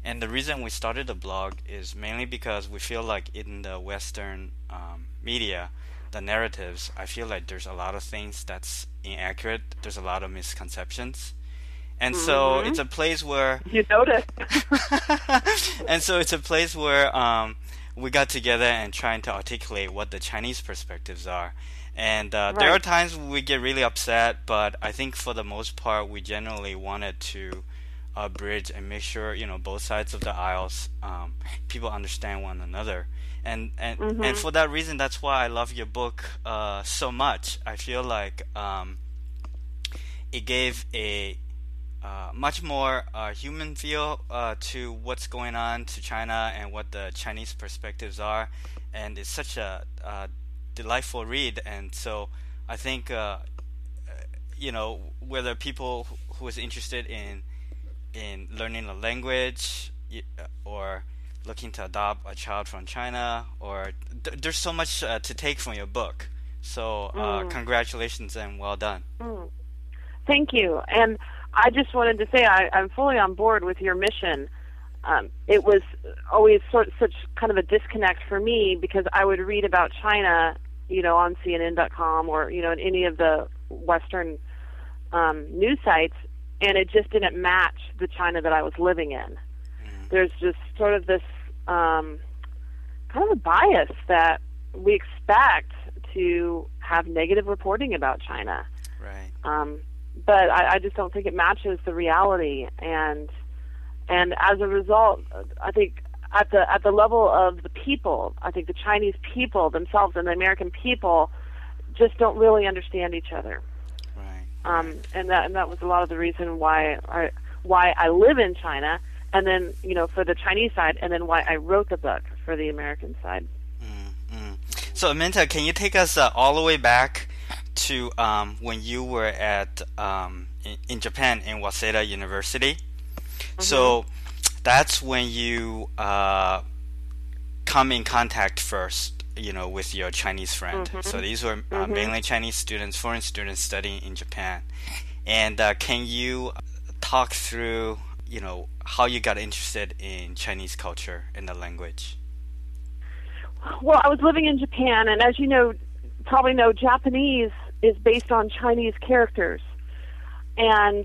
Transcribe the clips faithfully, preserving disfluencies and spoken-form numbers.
And the reason we started the blog is mainly because we feel like in the Western um, media, the narratives, I feel like there's a lot of things that's inaccurate. There's a lot of misconceptions. And so it's Mm-hmm. a place where You noticed. and so it's a place where um, we got together and trying to articulate what the Chinese perspectives are. And uh, there are Right. times we get really upset, but I think for the most part, we generally wanted to uh, bridge and make sure you know both sides of the aisles, um, people understand one another. And, and and Mm-hmm. for that reason, that's why I love your book uh, so much. I feel like um, it gave a uh, much more uh, human feel uh, to what's going on to China and what the Chinese perspectives are, and it's such a, uh delightful read. And so I think uh, you know whether people who is interested in in learning a language or looking to adopt a child from China, or th- there's so much uh, to take from your book. So uh, Mm. congratulations and well done. Mm. Thank you. And I just wanted to say I, I'm fully on board with your mission. Um, it was always sort such kind of a disconnect for me because I would read about China, you know, on C N N dot com or you know in any of the Western um, news sites, and it just didn't match the China that I was living in. Mm, There's just sort of this um, kind of a bias that we expect to have negative reporting about China. right. Um, but I, I just don't think it matches the reality, and and as a result, I think at the at the level of the people, I think the Chinese people themselves and the American people just don't really understand each other, Right. um, Right. and that and that was a lot of the reason why I why I live in China, and then you know for the Chinese side, and then why I wrote the book for the American side. Mm, mm. So, Aminta, can you take us uh, all the way back to um, when you were at um, in, in Japan in Waseda University? Mhm. So that's when you uh, come in contact first, you know, with your Chinese friend. So Mhm. these were uh, Mhm. mainly Chinese students, foreign students studying in Japan. And uh, can you talk through, you know, how you got interested in Chinese culture and the language? Well, I was living in Japan, and as you know, probably know, Japanese is based on Chinese characters, and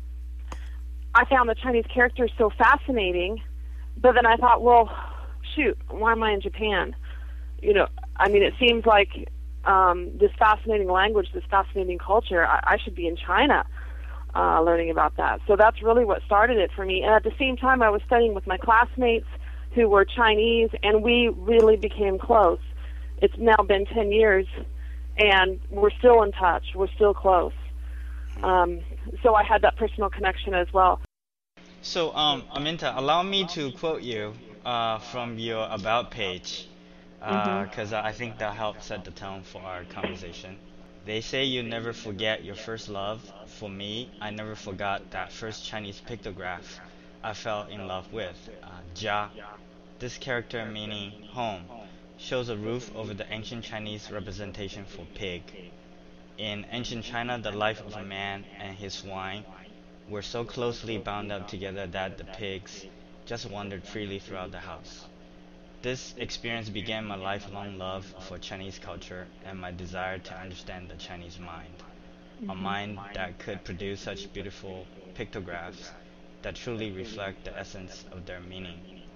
I found the Chinese characters so fascinating. But then I thought, well, shoot, why am I in Japan? You know, I mean, it seems like um, this fascinating language, this fascinating culture. I, I should be in China, uh, learning about that. So that's really what started it for me. And at the same time, I was studying with my classmates who were Chinese, and we really became close. It's now been ten years, and we're still in touch. We're still close. Um, so I had that personal connection as well. So, um, Aminta, allow me to quote you uh, from your About page, Hmm. because I think that helps set the tone for our conversation. They say you never forget your first love. For me, I never forgot that first Chinese pictograph I fell in love with. Uh, Jia, this character meaning home, shows a roof over the ancient Chinese representation for pig. In ancient China, the life of a man and his swine were so closely bound up together that the pigs just wandered freely throughout the house. This experience began my lifelong love for Chinese culture and my desire to understand the Chinese mind, a Hmm. mind that could produce such beautiful pictographs that truly reflect the essence of their meaning.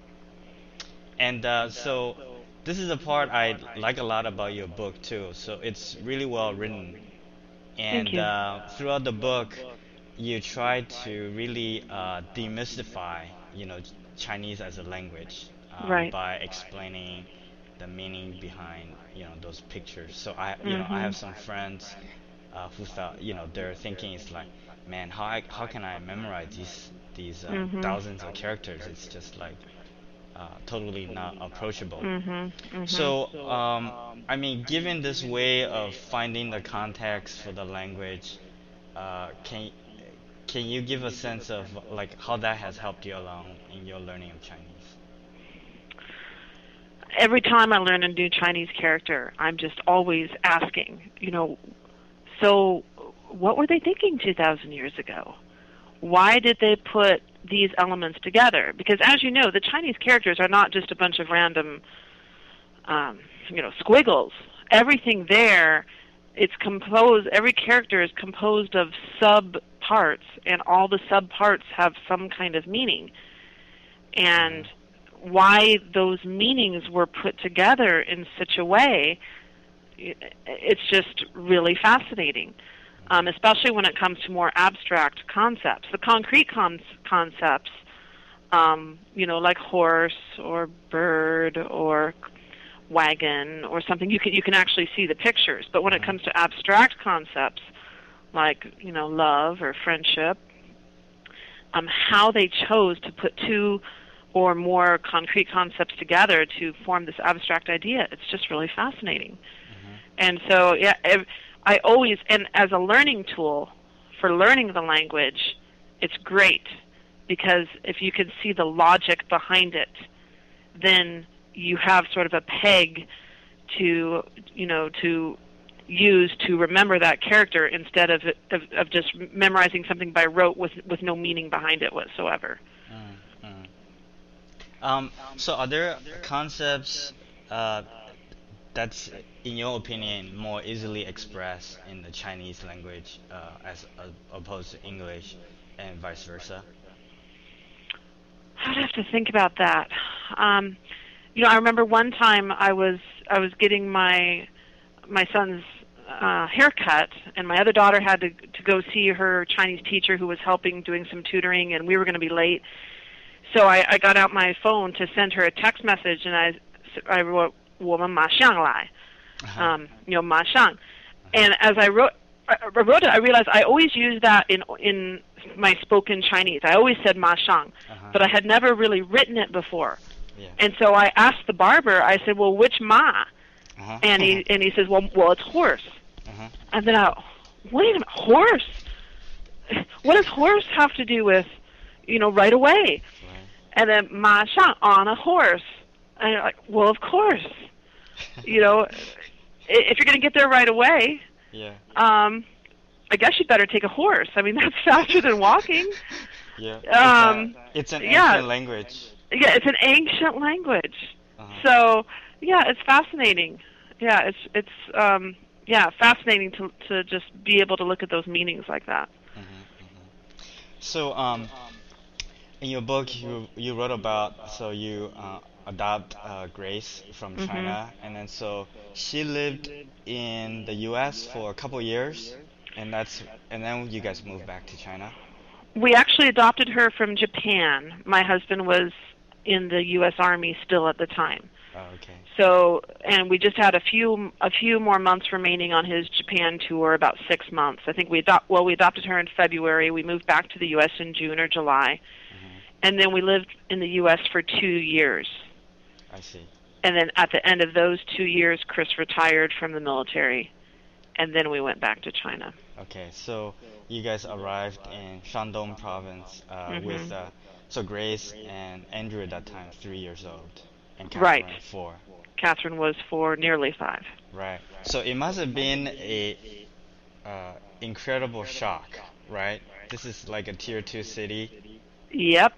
And uh, so, this is a part I like a lot about your book too. So, it's really well written. Thank And you. uh, throughout the book, you try to really uh, demystify, you know, Ch- Chinese as a language um, Right. by explaining the meaning behind, you know, those pictures. So I, you know, I Hmm. have some friends uh, who thought, you know, they're thinking it's like, man, how I, how can I memorize these these uh, Hmm. thousands of characters? It's just like uh, totally not approachable. Hmm. Hmm. So, um, I mean, given this way of finding the context for the language, uh, can can you give a sense of like how that has helped you along in your learning of Chinese? Every time I learn a new Chinese character, I'm just always asking, you know, so what were they thinking two thousand years ago? Why did they put these elements together. Because as you know, the Chinese characters are not just a bunch of random, um, you know, squiggles. Everything there, it's composed, every character is composed of sub-parts, and all the sub-parts have some kind of meaning. And why those meanings were put together in such a way, it's just really fascinating, um, especially when it comes to more abstract concepts. The concrete con- concepts, um, you know, like horse or bird or wagon or something, you can you can actually see the pictures. But when it comes to abstract concepts like, you know, love or friendship, um, how they chose to put two or more concrete concepts together to form this abstract idea, it's just really fascinating. Mm-hmm. And so, yeah, I always, and as a learning tool for learning the language, it's great, because if you can see the logic behind it, then you have sort of a peg to, you know, to use to remember that character instead of of, of just memorizing something by rote with with no meaning behind it whatsoever. Mm, mm. Um, so are there concepts uh, that's, in your opinion, more easily expressed in the Chinese language uh, as uh, opposed to English, and vice versa? I'd have to think about that. Um, you know, I remember one time I was I was getting my my son's uh, haircut, and my other daughter had to to go see her Chinese teacher who was helping doing some tutoring, and we were going to be late. So I, I got out my phone to send her a text message, and I I wrote 我们马上来, um, you know, 马上. And as I wrote I wrote it, I realized I always use that in in my spoken Chinese. I always said 马上, uh-huh. but I had never really written it before. Yeah. And so I asked the barber, I said, well, which ma? Uh-huh. And he and he says, well, well, it's horse. Uh-huh. And then I, wait a minute, horse? What does horse have to do with, you know, right away? Right. And then ma shang, on a horse. And you're like, well, of course. You know, if you're going to get there right away, yeah. um, I guess you'd better take a horse. I mean, that's faster than walking. Yeah. Um, it's, a, it's an ancient yeah. language. Yeah, it's an ancient language. Uh-huh. So, yeah, it's fascinating. Yeah, it's it's um, yeah, fascinating to to just be able to look at those meanings like that. Mm-hmm, mm-hmm. So, um, in your book, you you wrote about so you uh, adopt uh, Grace from China, mm-hmm. and then so she lived in the U S for a couple years, and that's and then you guys moved back to China. We actually adopted her from Japan. My husband was in the U S Army still at the time. Oh, okay. So, and we just had a few a few more months remaining on his Japan tour, about six months. I think we adopt well, we adopted her in February. We moved back to the U S in June or July, mm-hmm. and then we lived in the U S for two years. I see. And then at the end of those two years, Chris retired from the military, and then we went back to China. Okay, so you guys arrived in Shandong province uh, mm-hmm. with uh, so Grace and Andrew at that time, three years old, and Catherine, right. four. Catherine was four, nearly five. Right. So it must have been a uh, incredible shock, right? This is like a tier two city. Yep.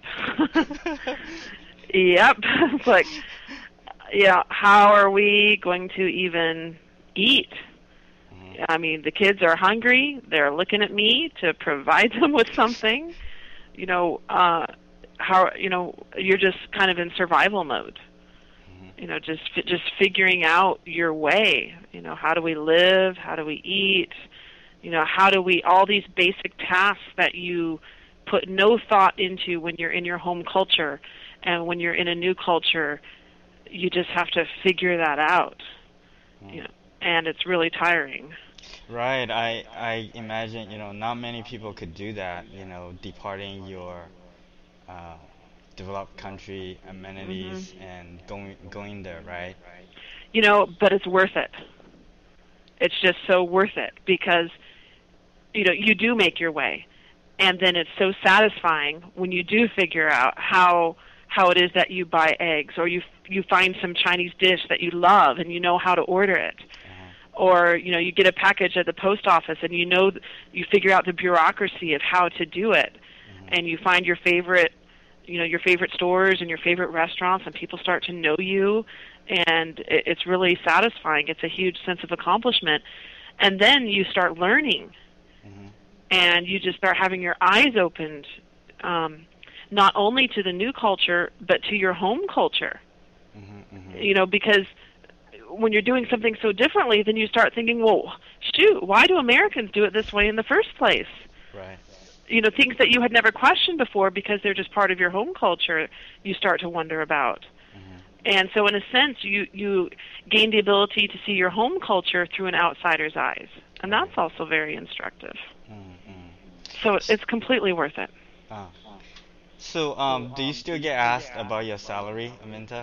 Yep. It's like, yeah, how are we going to even eat? Mm-hmm. I mean, the kids are hungry. They're looking at me to provide them with something. You know, uh, how you know you're just kind of in survival mode. Mm-hmm. You know, just just figuring out your way. You know, how do we live? How do we eat? You know, how do we all these basic tasks that you put no thought into when you're in your home culture, and when you're in a new culture, you just have to figure that out. Mm. You know, and it's really tiring. Right. I I imagine, you know, not many people could do that, you know, departing your uh, developed country amenities mm-hmm. and going going there, right? You know, but it's worth it. It's just so worth it because, you know, you do make your way. And then it's so satisfying when you do figure out how how it is that you buy eggs, or you you find some Chinese dish that you love and you know how to order it. Or, you know, you get a package at the post office and you know, you figure out the bureaucracy of how to do it. Mm-hmm. And you find your favorite you know, your favorite stores and your favorite restaurants, and people start to know you, and it, it's really satisfying. It's a huge sense of accomplishment. And then you start learning, mm-hmm. and you just start having your eyes opened, um, not only to the new culture, but to your home culture. Mm-hmm, mm-hmm. You know, because when you're doing something so differently, then you start thinking, well, shoot, why do Americans do it this way in the first place? Right. You know, things that you had never questioned before because they're just part of your home culture, you start to wonder about. Mm-hmm. And so in a sense, you, you gain the ability to see your home culture through an outsider's eyes. And that's also very instructive. Mm-hmm. So it's completely worth it. Oh. So um, do you still get asked about your salary, Aminta?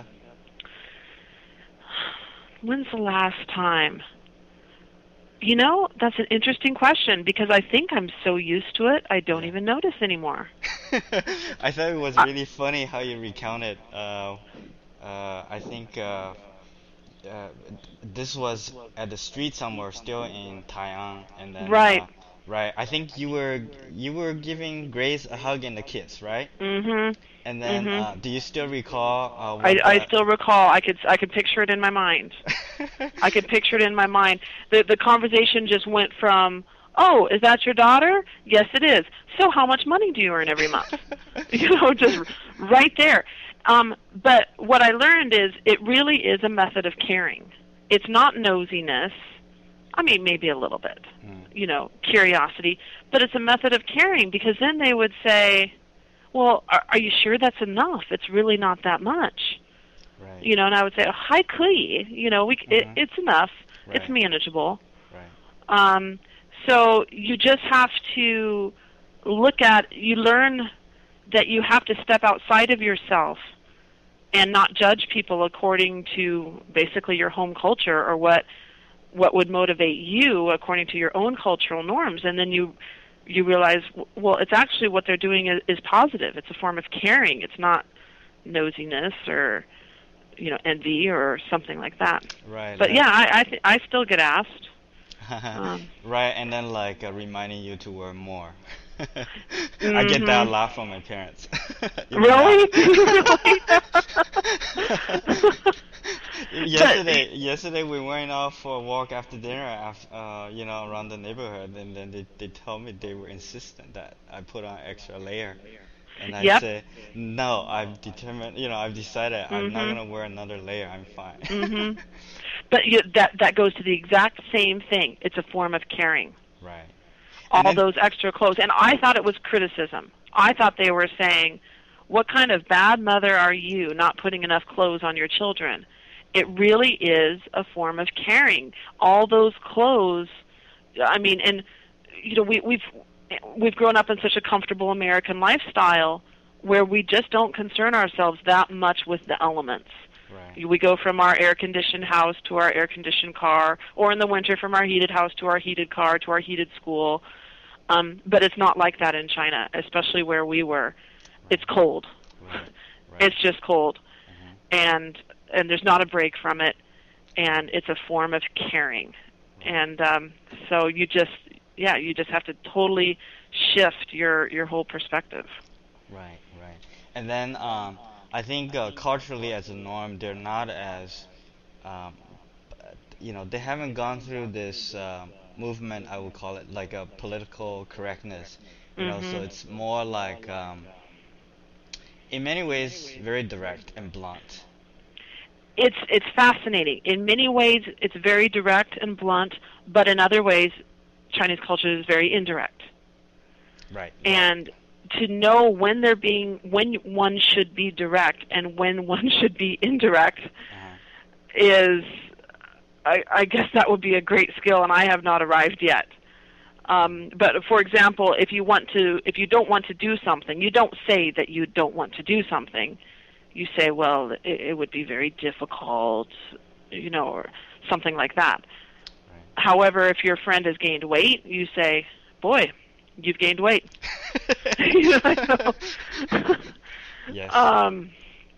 When's the last time? You know, that's an interesting question because I think I'm so used to it, I don't even notice anymore. I thought it was really uh, funny how you recounted. Uh, uh, I think uh, uh, this was at the street somewhere, still in Taiwan, and then right, uh, right. I think you were you were giving Grace a hug and a kiss, right? Mm-hmm. And then, mm-hmm. uh, do you still recall? Uh, what I, the... I still recall. I could I could picture it in my mind. I could picture it in my mind. The the conversation just went from, oh, is that your daughter? Yes, it is. So how much money do you earn every month? You know, just right there. Um, but what I learned is it really is a method of caring. It's not nosiness. I mean, maybe a little bit, mm. you know, curiosity. But it's a method of caring because then they would say, well, are, are you sure that's enough? It's really not that much. Right. You know, and I would say, oh, hi, kui. You know, we, mm-hmm. it, it's enough. Right. It's manageable. Right. Um, so you just have to look at, you learn that you have to step outside of yourself and not judge people according to basically your home culture or what what would motivate you according to your own cultural norms. And then you you realize, well, it's actually what they're doing is, is positive. It's a form of caring. It's not nosiness or, you know, envy or something like that. Right. But right. yeah, I I, th- I still get asked. um, right, and then like uh, reminding you to wear more. mm-hmm. I get that a lot from my parents. Really? yesterday, yesterday we went out for a walk after dinner, after, uh, you know, around the neighborhood, and then they they told me they were insistent that I put on extra layer, and I yep. said, no, I've determined, you know, I've decided mm-hmm. I'm not gonna wear another layer. I'm fine. mm-hmm. But you, that that goes to the exact same thing. It's a form of caring. Right. All then, those extra clothes, and I thought it was criticism. I thought they were saying, "What kind of bad mother are you, not putting enough clothes on your children?" It really is a form of caring. All those clothes, I mean, and you know, we, we've we've grown up in such a comfortable American lifestyle where we just don't concern ourselves that much with the elements. Right. We go from our air-conditioned house to our air-conditioned car, or in the winter from our heated house to our heated car to our heated school. Um, but it's not like that in China, especially where we were. Right. It's cold. Right. Right. It's just cold. Mm-hmm. And and there's not a break from it, and it's a form of caring. Right. And um, so you just, yeah, you just have to totally shift your, your whole perspective. Right, right. And then um, I think uh, culturally as a norm, they're not as, um, you know, they haven't gone through this uh, movement, I would call it, like a political correctness. You mm-hmm. know, so it's more like, um, in many ways, very direct and blunt. It's it's fascinating. In many ways, it's very direct and blunt, but in other ways, Chinese culture is very indirect. Right. And to know when they're being, when one should be direct and when one should be indirect, uh-huh. is, I, I guess that would be a great skill, and I have not arrived yet. Um, but for example, if you want to, if you don't want to do something, you don't say that you don't want to do something. You say, well, it, it would be very difficult, you know, or something like that. Right. However, if your friend has gained weight, you say, boy, you've gained weight. You know? Yes. Um,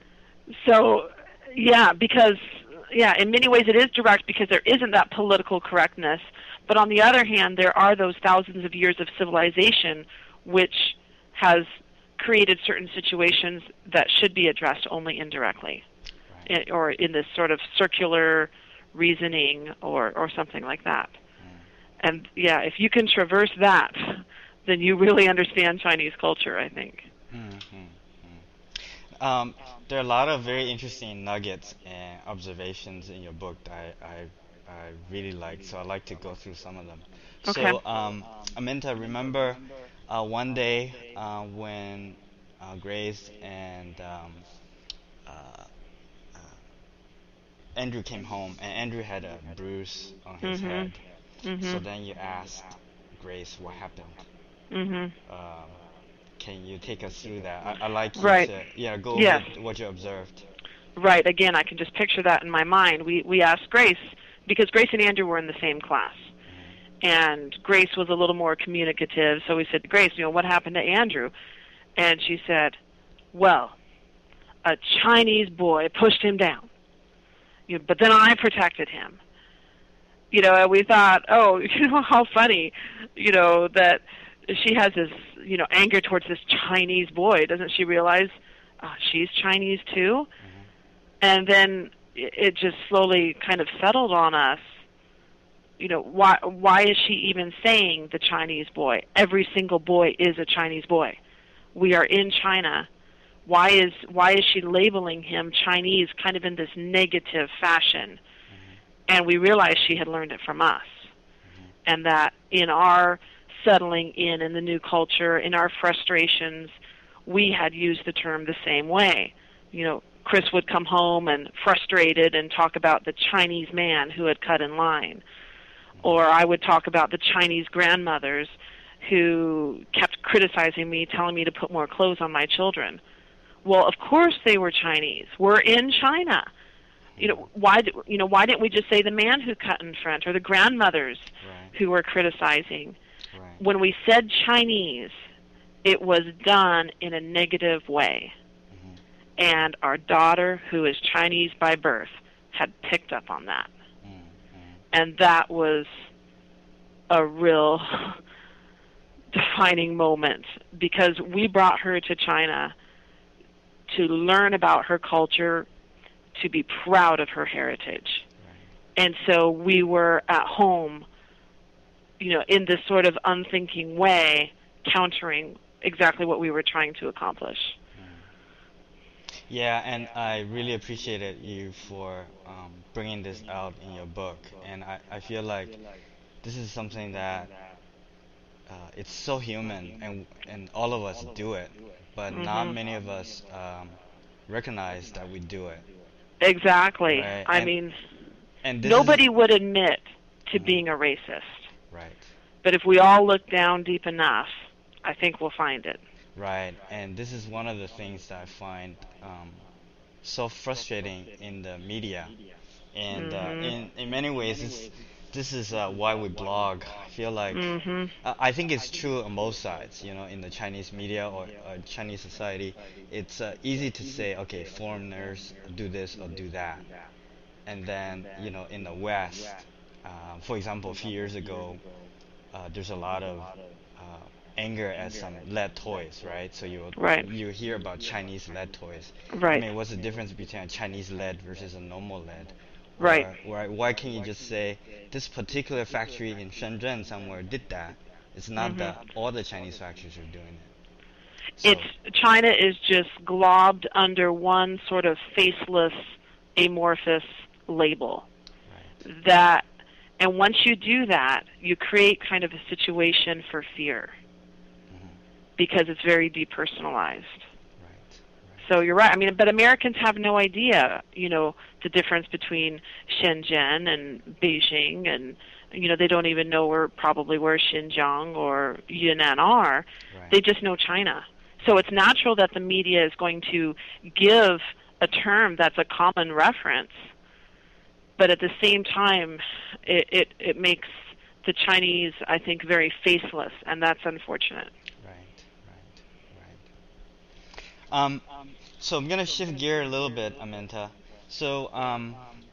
so, yeah, because, yeah, in many ways it is direct because there isn't that political correctness. But on the other hand, there are those thousands of years of civilization which has created certain situations that should be addressed only indirectly, Right. i- or in this sort of circular reasoning or, or something like that. And yeah, if you can traverse that, then you really understand Chinese culture, I think. Mm-hmm. Um, there are a lot of very interesting nuggets and observations in your book that I, I, I really like, so I'd like to go through some of them. Okay. So, um, Aminta, remember uh, one day uh, when uh, Grace and um, uh, uh, Andrew came home, and Andrew had a bruise on his Mhm. head. So Mhm. then you asked Grace what happened. Mhm. Um, can you take us through that? I, I'd like you Right. to, yeah, go over Yes. what you observed. Right. Again, I can just picture that in my mind. We we asked Grace because Grace and Andrew were in the same class, and Grace was a little more communicative. So we said, Grace, you know, what happened to Andrew? And she said, well, a Chinese boy pushed him down. You know, but then I protected him. You know, and we thought, oh, you know, how funny, you know, that she has this, you know, anger towards this Chinese boy. Doesn't she realize uh, she's Chinese too? Mm-hmm. And then it it just slowly kind of settled on us. You know, why why is she even saying the Chinese boy? Every single boy is a Chinese boy. We are in China. Why is why is she labeling him Chinese kind of in this negative fashion? And we realized she had learned it from us. And that in our settling in in the new culture, in our frustrations, we had used the term the same way. You know, Chris would come home and frustrated and talk about the Chinese man who had cut in line. Or I would talk about the Chinese grandmothers who kept criticizing me, telling me to put more clothes on my children. Well, of course they were Chinese. We're in China. You know, why d- you know, why didn't we just say the man who cut in front or the grandmothers Right. who were criticizing? Right. When we said Chinese, it was done in a negative way. Mm-hmm. And our daughter, who is Chinese by birth, had picked up on that. Mm-hmm. And that was a real defining moment because we brought her to China to learn about her culture, to be proud of her heritage. Right. And so we were at home, you know, in this sort of unthinking way, countering exactly what we were trying to accomplish. Yeah, and I really appreciated you for um, bringing this out in your book. And I, I feel like this is something that uh, it's so human, and and all of us do it, but not Mhm. many of us um, recognize that we do it, Exactly. right? I And mean, and this is nobody would admit to Mhm. being a racist. right, But if we all look down deep enough, I think we'll find it. right, and this is one of the things that I find um, so frustrating in the media. And uh, Mhm. in in many ways, it's, this is uh, why we blog. I feel like Mhm. uh, I think it's true on both sides. You know, in the Chinese media or uh, Chinese society, it's uh, easy to say, okay, foreigners do this or do that, and then you know, in the West, uh, for example, a few years ago, uh, there's a lot of uh, anger at some lead toys, right? So you Right. you hear about Chinese lead toys. I Right. mean, what's the difference between a Chinese lead versus a normal lead? Right. Or, or why can't you just say this particular factory in Shenzhen somewhere did that? It's not Mhm. that all the Chinese factories are doing it. So, It's China is just globbed under one sort of faceless, amorphous label. right. That, and once you do that, you create kind of a situation for fear Hmm. because it's very depersonalized. Right. So you're right. I mean, but Americans have no idea, you know, the difference between Shenzhen and Beijing, and you know, they don't even know where probably where Xinjiang or Yunnan are. Right. They just know China. So it's natural that the media is going to give a term that's a common reference, but at the same time, it it, it makes the Chinese, I think, very faceless, and that's unfortunate. Right. Right. Right. Um, so I'm gonna shift gear a little bit, Aminta. So, um,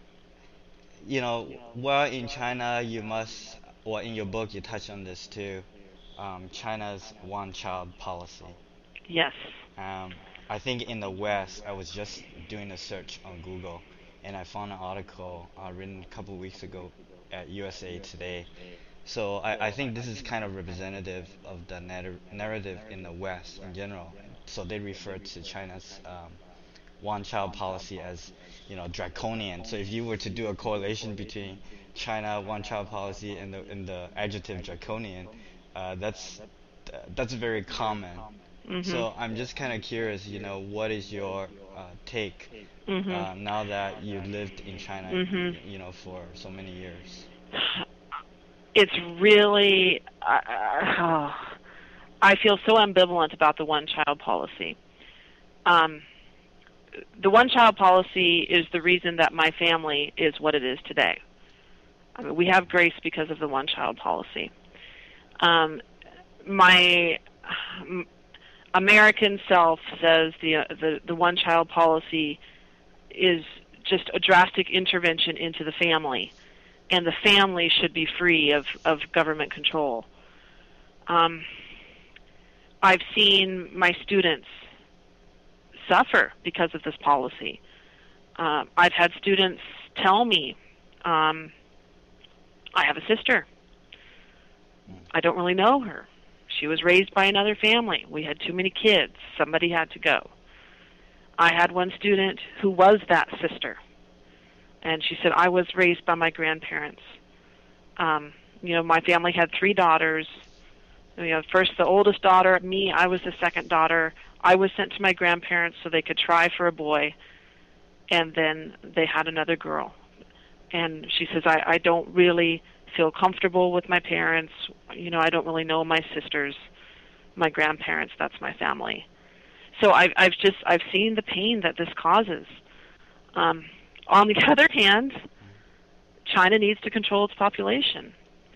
you know, while in China, you must, or in your book, you touch on this too, um, China's one-child policy. Yes. Um, I think in the West, I was just doing a search on Google, and I found an article uh, written a couple weeks ago at U S A Today. So I, I think this is kind of representative of the narr- narrative in the West in general. So they refer to China's um, one-child policy as, you know, draconian. So if you were to do a correlation between China one-child policy and the and the adjective draconian, uh, that's that's very common. Mhm. So I'm just kind of curious, you know, what is your uh, take Mhm. uh, now that you lived in China, Mhm. y- you know, for so many years? It's really uh, uh, I feel so ambivalent about the one-child policy. Um, the one-child policy is the reason that my family is what it is today. I mean, we have grace because of the one-child policy. Um, my um, American self says the, uh, the the one-child policy is just a drastic intervention into the family, and the family should be free of, of government control. Um, I've seen my students suffer because of this policy. Uh, I've had students tell me, um, I have a sister. I don't really know her. She was raised by another family. We had too many kids. Somebody had to go. I had one student who was that sister, and she said, I was raised by my grandparents. Um, you know, my family had three daughters. You know, first the oldest daughter, me, I was the second daughter. I was sent to my grandparents so they could try for a boy, and then they had another girl. And she says, I, I don't really feel comfortable with my parents. You know, I don't really know my sisters, my grandparents. That's my family. So I've, I've just, I've seen the pain that this causes. Um, on the other hand, China needs to control its population.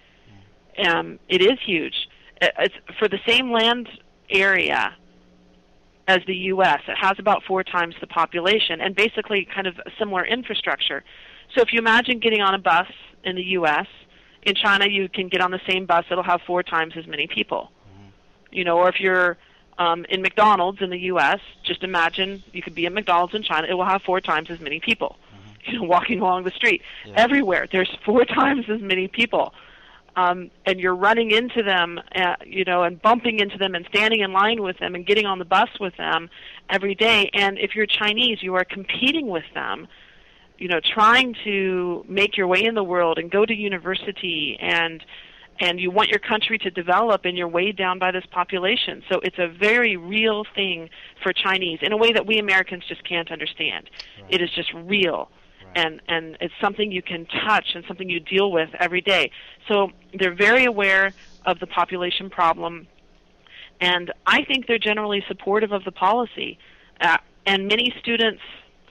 Um, it is huge. It's for the same land area as the U S. It has about four times the population and basically kind of a similar infrastructure. So if you imagine getting on a bus in the U S, in China you can get on the same bus, it'll have four times as many people. You know, or if you're um, in McDonald's in the U S, just imagine you could be in McDonald's in China, it will have four times as many people. You know, walking along the street. Yeah. Everywhere, there's four times as many people. Um, and you're running into them, uh, you know, and bumping into them and standing in line with them and getting on the bus with them every day. And if you're Chinese, you are competing with them, you know, trying to make your way in the world and go to university, and and you want your country to develop, and you're weighed down by this population. So it's a very real thing for Chinese in a way that we Americans just can't understand. Right. It is just real. Right. And, and it's something you can touch and something you deal with every day. So they're very aware of the population problem, and I think they're generally supportive of the policy. Uh, and many students,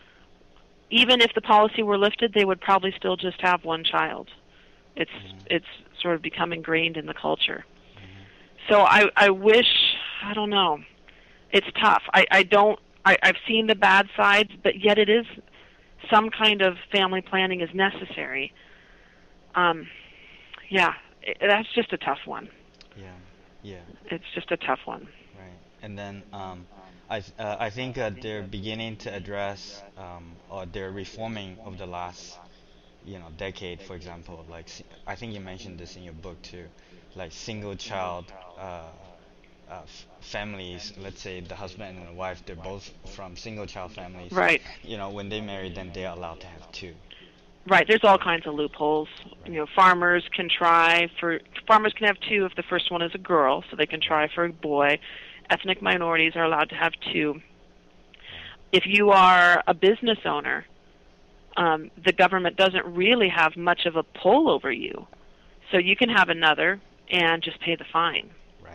even if the policy were lifted, they would probably still just have one child. It's mm-hmm. it's sort of become ingrained in the culture. Mm-hmm. So I, I wish, I don't know, it's tough. I, I don't, I, I've seen the bad sides, but yet it is, some kind of family planning is necessary. Um, yeah, it, that's just a tough one. Yeah, yeah. It's just a tough one. Right, and then um, I th- uh, I think uh, they're beginning to address um, or they're reforming of the last, you know, decade. For example, like si- I think you mentioned this in your book too, like single child. Uh, Uh, f- families, let's say the husband and the wife, they're both from single child families. Right. You know, when they marry, then they're allowed to have two. Right. There's all kinds of loopholes. Right. You know, farmers can try for farmers can have two if the first one is a girl, so they can try for a boy. Ethnic minorities are allowed to have two. If you are a business owner, um, the government doesn't really have much of a pull over you, so you can have another and just pay the fine.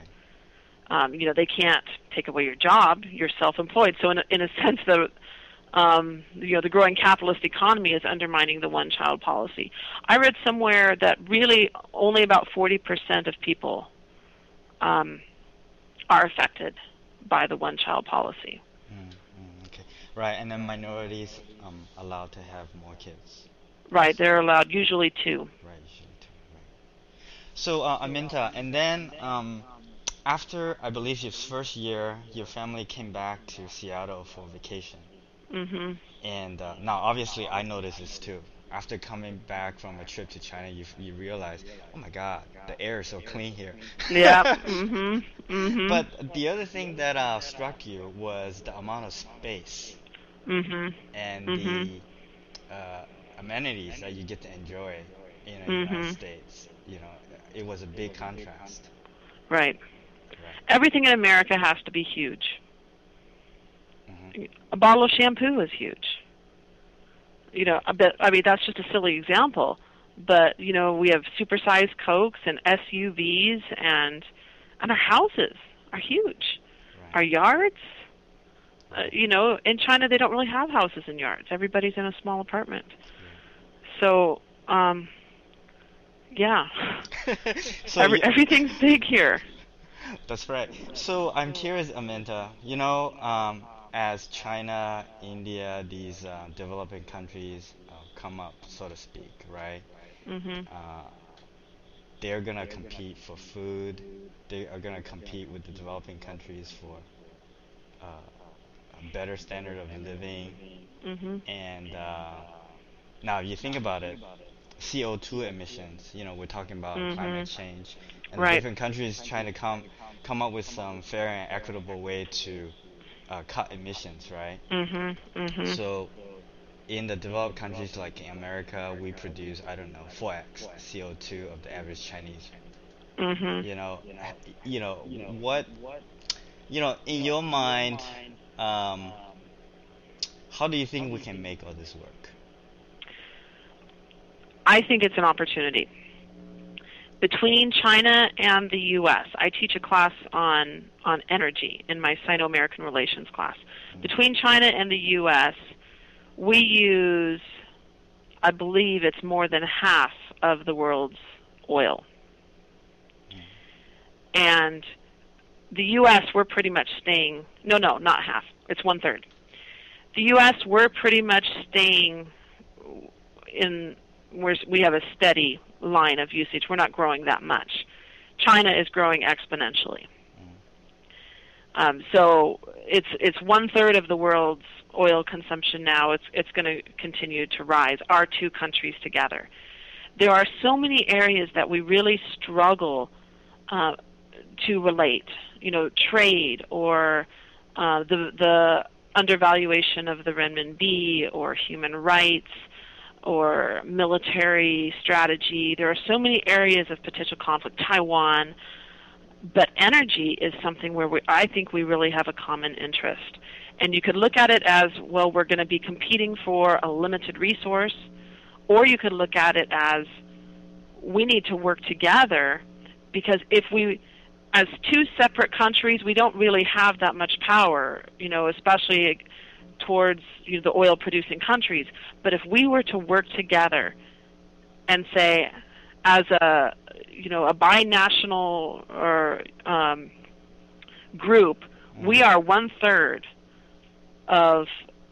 Um, you know, they can't take away your job. You're self-employed. So in a, in a sense, the um, you know the growing capitalist economy is undermining the one-child policy. I read somewhere that really only about forty percent of people um, are affected by the one-child policy. Mm, mm, okay, right. And then minorities um, allowed to have more kids. Right. They're allowed usually two. Right. Usually two. Right. So uh, Aminta, and then. Um, after I believe your first year, your family came back to Seattle for vacation. Mhm. And uh, now, obviously, I noticed this too. After coming back from a trip to China, you f- you realize, oh my God, the air is so clean here. Yep. Mhm. Mhm. But the other thing that uh, struck you was the amount of space Mhm. and Mhm. the uh, amenities that you get to enjoy in the United Mhm. States. You know, it was a big contrast. Right. Right. Everything in America has to be huge. Hmm. A bottle of shampoo is huge. You know, I bet I mean that's just a silly example, but you know, we have supersized Cokes and S U Vs and and our houses are huge. Right. Our yards, uh, Right. you know, in China they don't really have houses and yards. Everybody's in a small apartment. Yeah. So, um yeah. So Every you, everything's big here. that's right. So I'm curious, Aminta, you know, um, as China, India, these uh, developing countries uh, come up, so to speak, right? Mhm. Uh, they're gonna compete for food. They are gonna compete with the developing countries for uh, a better standard of living. Mhm. And uh, now you think about it, C O two emissions. You know, we're talking about climate Mhm. change, and the Right. different countries trying to come come up with some fair and equitable way to uh, cut emissions, right? Mhm. Mhm. So in the developed countries like in America, we produce, I don't know, four x C O two of the average Chinese. Mhm. You know, h- you know what, you know, in your mind, um, how do you think we can make all this work? I think it's an opportunity. Between China and the U S, I teach a class on on energy in my Sino-American relations class. Mm, Between China and the U S, we use, I believe it's more than half of the world's oil. mm, And the U S, we're pretty much staying, no, no, not half. It's one third. The U S, we're pretty much staying in, we're, we have a steady line of usage. We're not growing that much. China is growing exponentially. mm, Um, so it's it's one third of the world's oil consumption now. It's it's going to continue to rise. Our two countries together. There are so many areas that we really struggle uh, to relate. You know, trade or uh, the the undervaluation of the renminbi or human rights or military strategy. There are so many areas of potential conflict. Taiwan. But energy is something where we, I think we really have a common interest. And you could look at it as, well, we're going to be competing for a limited resource, or you could look at it as we need to work together because if we, as two separate countries, we don't really have that much power, you know, especially towards you know, the oil producing countries. But if we were to work together and say, as a you know a binational or um, group, mm, we are one third of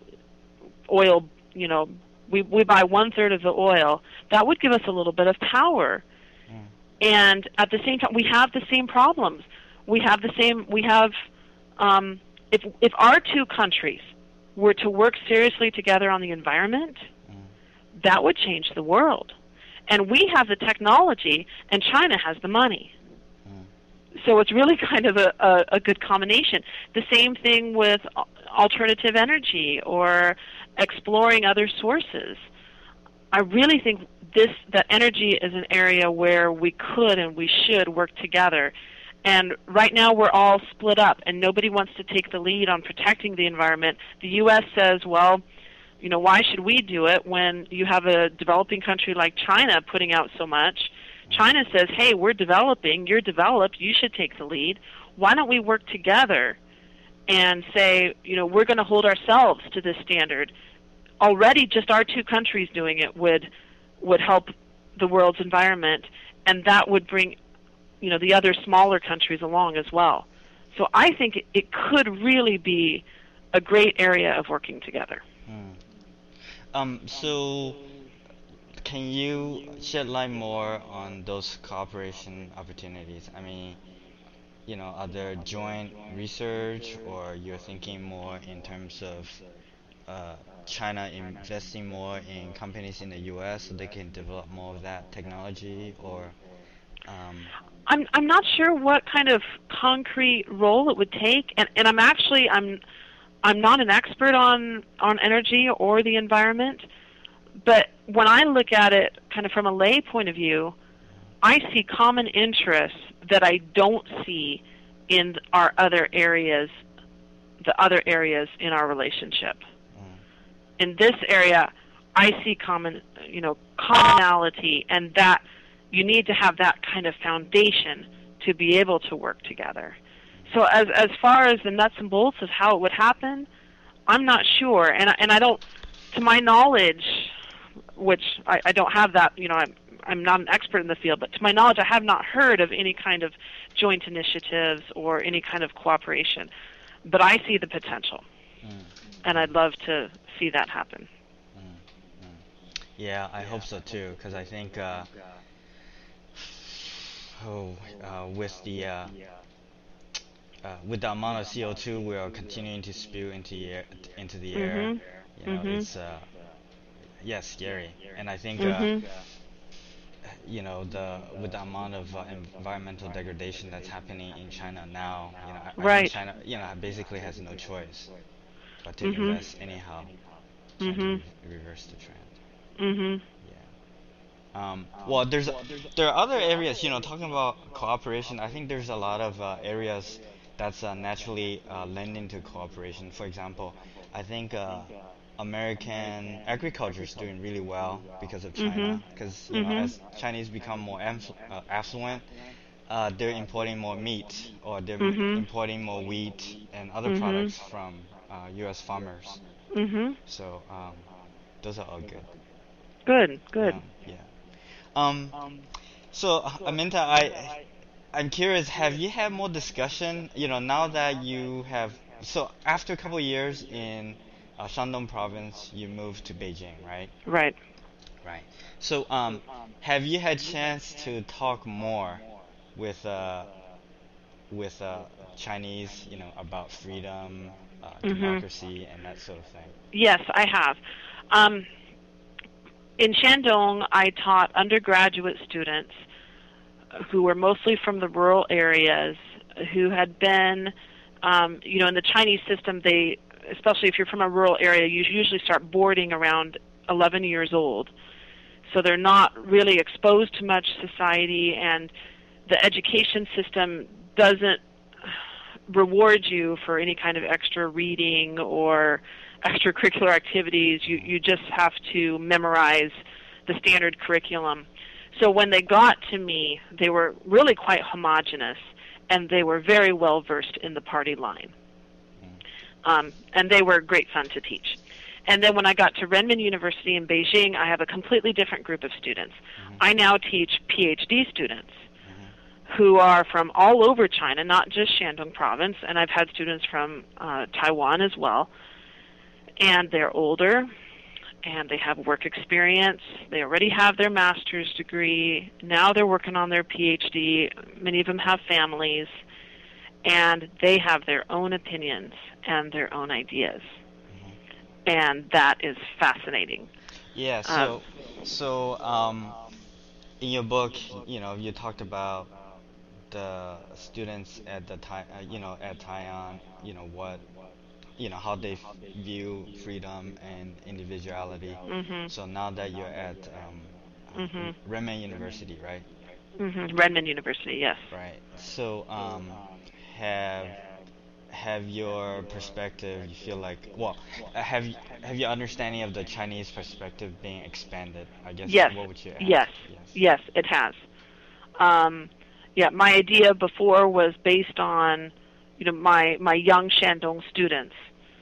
oil. You know, we we buy one third of the oil. That would give us a little bit of power, mm, and at the same time, we have the same problems. We have the same. We have um, if if our two countries were to work seriously together on the environment, mm, that would change the world. And we have the technology, and China has the money. mm, So it's really kind of a, a, a good combination. The same thing with alternative energy or exploring other sources. I really think this that energy is an area where we could and we should work together. And right now we're all split up, and nobody wants to take the lead on protecting the environment. The U S says, well, you know, why should we do it when you have a developing country like China putting out so much? mm, China says, hey, we're developing, you're developed, you should take the lead. Why don't we work together and say, you know, we're going to hold ourselves to this standard? Already just our two countries doing it would would help the world's environment, and that would bring, you know, the other smaller countries along as well. So I think it, it could really be a great area of working together. mm. Um, so can you shed light more on those cooperation opportunities? I mean, you know, other joint research, or you're thinking more in terms of uh, China investing more in companies in the U S so they can develop more of that technology, or um, I'm I'm not sure what kind of concrete role it would take, and and I'm actually I'm I'm not an expert on on energy or the environment, but when I look at it kind of from a lay point of view, I see common interests that I don't see in our other areas, the other areas in our relationship. mm, In this area, I see common, you know, commonality, and that you need to have that kind of foundation to be able to work together. So as as far as the nuts and bolts of how it would happen, I'm not sure, and I- and I don't, to my knowledge, which I, I don't have that, you know, I'm I'm not an expert in the field, but to my knowledge, I have not heard of any kind of joint initiatives or any kind of cooperation. But I see the potential, mm, and I'd love to see that happen. mm, mm. Yeah, I hope so too, because I think uh, oh, uh, with the uh, uh, with the amount of C O two we are continuing to spew into the air, into the air, Mhm. you know, Mhm. it's uh, yeah, scary. And I think uh, Mhm. you know, the with the amount of uh, environmental degradation that's happening in China now, you know, I, I think Right. China, you know, basically has no choice but to Mhm. invest anyhow, trying to Mhm. re reverse the trend. Mhm. Yeah. Um, well, there's a- there are other areas, you know, talking about cooperation. I think there's a lot of uh, areas that's uh, naturally uh, lending to cooperation. For example, I think uh, American agriculture is doing really well because of Mhm. China. Because, you know, Mhm. as Chinese become more afflu uh, affluent, uh, they're importing more meat, or they're m- Mhm. importing more wheat and other Mhm. products from uh, U S farmers. Mhm. So um, those are all good. Good. Yeah, Good. yeah. Um, so, uh, Aminta, I I'm curious, have you had more discussion, you know, now that you have, so after a couple of years in uh, Shandong province, you moved to Beijing, right? Right. Right. So, um, have you had chance to talk more with uh with uh Chinese, you know, about freedom, uh, Mhm. democracy, and that sort of thing? Yes, I have. Um, in Shandong, I taught undergraduate students who were mostly from the rural areas, who had been, um, you know, in the Chinese system, they, especially if you're from a rural area, you usually start boarding around eleven years old. So they're not really exposed to much society, and the education system doesn't reward you for any kind of extra reading or extracurricular activities. You you just have to memorize the standard curriculum. So when they got to me, they were really quite homogenous, and they were very well versed in the party line. Mm, Um, and they were great fun to teach. And then when I got to Renmin University in Beijing, I have a completely different group of students. mhm, I now teach PhD students mhm, who are from all over China, not just Shandong province, and I've had students from uh, Taiwan as well. And they're older, and they have work experience. They already have their master's degree. Now they're working on their PhD. Many of them have families, and they have their own opinions and their own ideas. mhm. And that is fascinating. Yeah, Um, so so um in your book, you know, you talked about the students at the time, uh, you know, at Taiwan, you know, what, you know, how they f view freedom and individuality. mhm. So now that you're at um, uh, Mhm. Renmin University, right? Mhm. Renmin University, yes. Right. So um, have have your perspective, you feel like, well, uh, have y- have your understanding of the Chinese perspective being expanded? I guess, Yes. what would you add? Yes. Yes. Yes, it has. Um, yeah, my idea before was based on, you know, my my young Shandong students.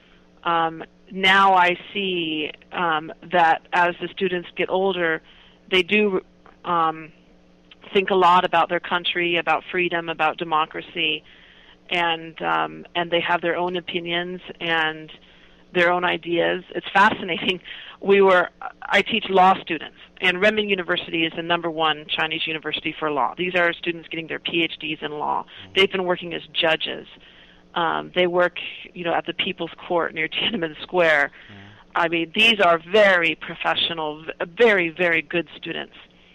Um, now I see um, that as the students get older, they do um, think a lot about their country, about freedom, about democracy, and um, and they have their own opinions and their own ideas. It's fascinating. we were, I teach law students, and Renmin University is the number one Chinese university for law. These are students getting their P H Ds in law. They've been working as judges. Um, they work, you know, at the People's Court near Tiananmen Square. Yeah. I mean, these are very professional, very, very good students.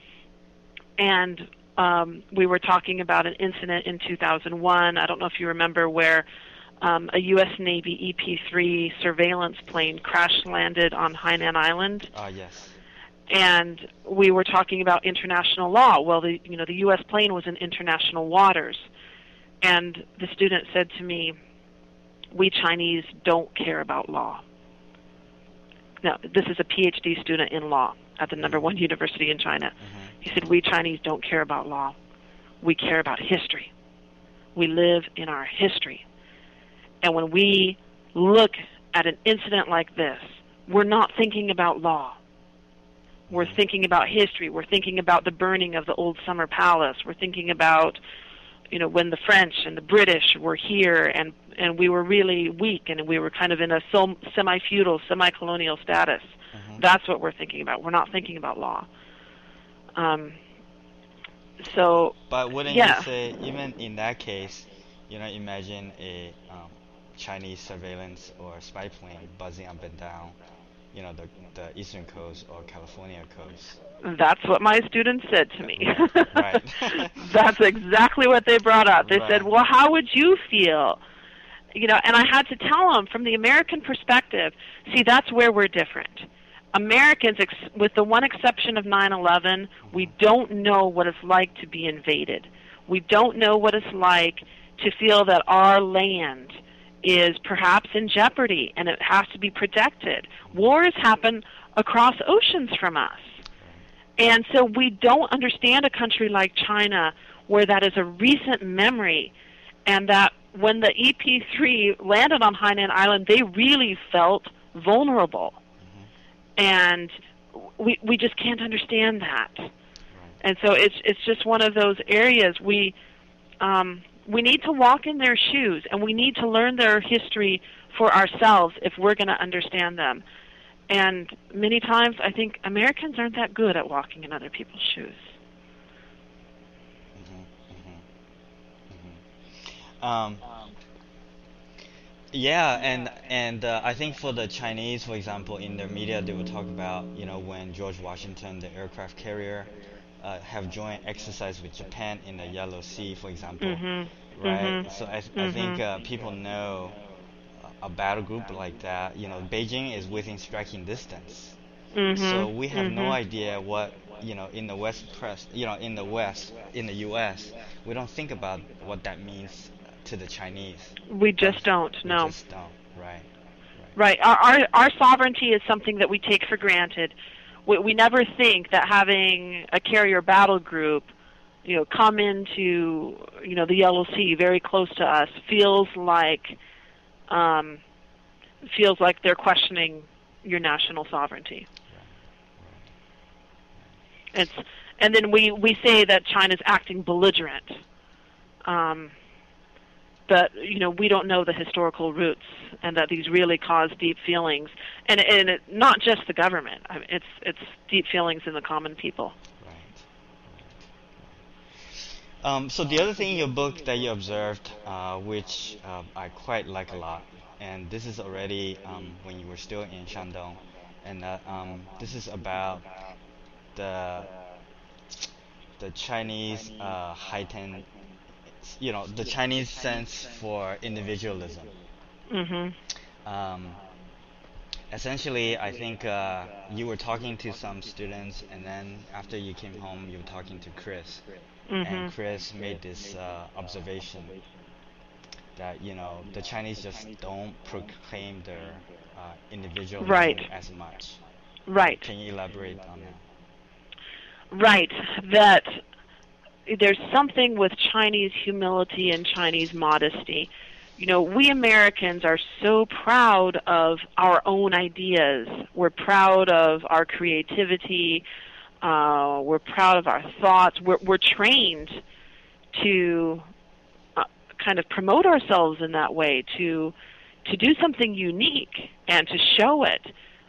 And um, we were talking about an incident in two thousand one. I don't know if you remember, where um, a U S Navy E P three surveillance plane crash-landed on Hainan Island. Ah, uh, yes. And we were talking about international law. Well, the you know the U S plane was in international waters. And the student said to me, "We Chinese don't care about law." Now, this is a P H D student in law at the number one university in China. Mm-hmm. He said, "We Chinese don't care about law. We care about history. We live in our history. And when we look at an incident like this, we're not thinking about law. We're thinking about history. We're thinking about the burning of the old summer palace. We're thinking about, you know, when the French and the British were here, and, and we were really weak, and we were kind of in a semi-feudal, semi-colonial status. Mm-hmm. That's what we're thinking about. We're not thinking about law." Um, so, but wouldn't yeah. you say, even in that case, you know, imagine a um, Chinese surveillance or spy plane buzzing up and down, you know, the the eastern coast or California coast? That's what my students said to me. Right. That's exactly what they brought up. They right. said, "Well, how would you feel?" You know, and I had to tell them from the American perspective. See, that's where we're different. Americans, ex- with the one exception of nine eleven, we don't know what it's like to be invaded. We don't know what it's like to feel that our land is perhaps in jeopardy and it has to be protected. Wars happen across oceans from us. And so we don't understand a country like China, where that is a recent memory, and that when the E P three landed on Hainan Island, they really felt vulnerable. And we we just can't understand that. Right. And so it's it's just one of those areas we um, we need to walk in their shoes, and we need to learn their history for ourselves if we're going to understand them. And many times I think Americans aren't that good at walking in other people's shoes. Mm-hmm, mm-hmm, mm-hmm. Um, Yeah, and and uh, I think for the Chinese, for example, in their media, they will talk about, you know, when George Washington, the aircraft carrier, uh, have joint exercise with Japan in the Yellow Sea, for example, mm-hmm. right? Mm-hmm. So I, th- mm-hmm. I think uh, people know a battle group like that. You know, Beijing is within striking distance, mm-hmm. so we have mm-hmm. no idea what, you know, in the West press, you know, in the West, in the U S, we don't think about what that means to the Chinese. We just don't. We no. just don't. Right. Right. Our, our our sovereignty is something that we take for granted. We, we never think that having a carrier battle group, you know, come into, you know, the Yellow Sea very close to us feels like um, feels like they're questioning your national sovereignty. It's and then we, we say that China's acting belligerent. Um, But, you know, we don't know the historical roots, and that these really cause deep feelings. And, and it, not just the government. I mean, it's it's deep feelings in the common people. Right. Um, so the other thing in your book that you observed, uh, which uh, I quite like a lot, and this is already um, when you were still in Shandong, and uh, um, this is about the the Chinese uh, heightened, you know, the Chinese sense for individualism. Mm-hmm. Um, essentially, I think uh, you were talking to some students, and then after you came home, you were talking to Chris, mm-hmm. and Chris made this uh, observation that, you know, the Chinese just don't proclaim their uh, individualism right. as much. Right. Can you elaborate on that? Right. That there's something with Chinese humility and Chinese modesty. You know, we Americans are so proud of our own ideas. We're proud of our creativity. Uh, we're proud of our thoughts. We're, we're trained to uh, kind of promote ourselves in that way, to to do something unique and to show it.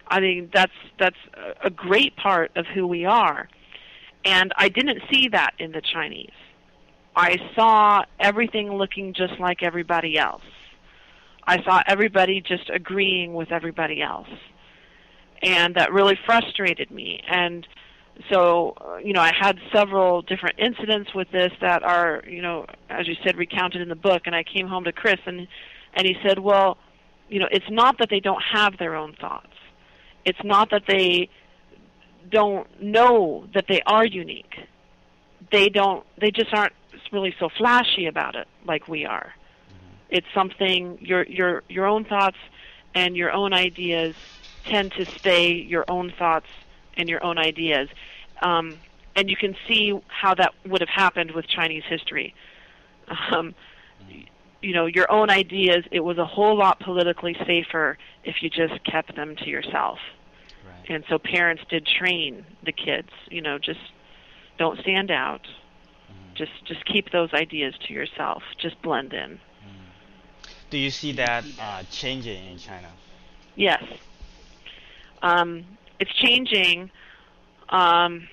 I mean, that's that's a great part of who we are. And I didn't see that in the Chinese. I saw everything looking just like everybody else. I saw everybody just agreeing with everybody else. And that really frustrated me. And so, uh, you know, I had several different incidents with this that are, you know, as you said, recounted in the book. And I came home to Chris, and and he said, well, you know, it's not that they don't have their own thoughts. It's not that they don't know that they are unique. They don't. They just aren't really so flashy about it like we are. Mm-hmm. It's something your your your own thoughts and your own ideas tend to stay your own thoughts and your own ideas, um, and you can see how that would have happened with Chinese history. Um, mm-hmm. You know, your own ideas. It was a whole lot politically safer if you just kept them to yourself. Right. And so parents did train the kids. You know, just don't stand out. Mm. Just just keep those ideas to yourself. Just blend in. Mm. Do you see that uh, changing in China? Yes. Um, it's changing. Um,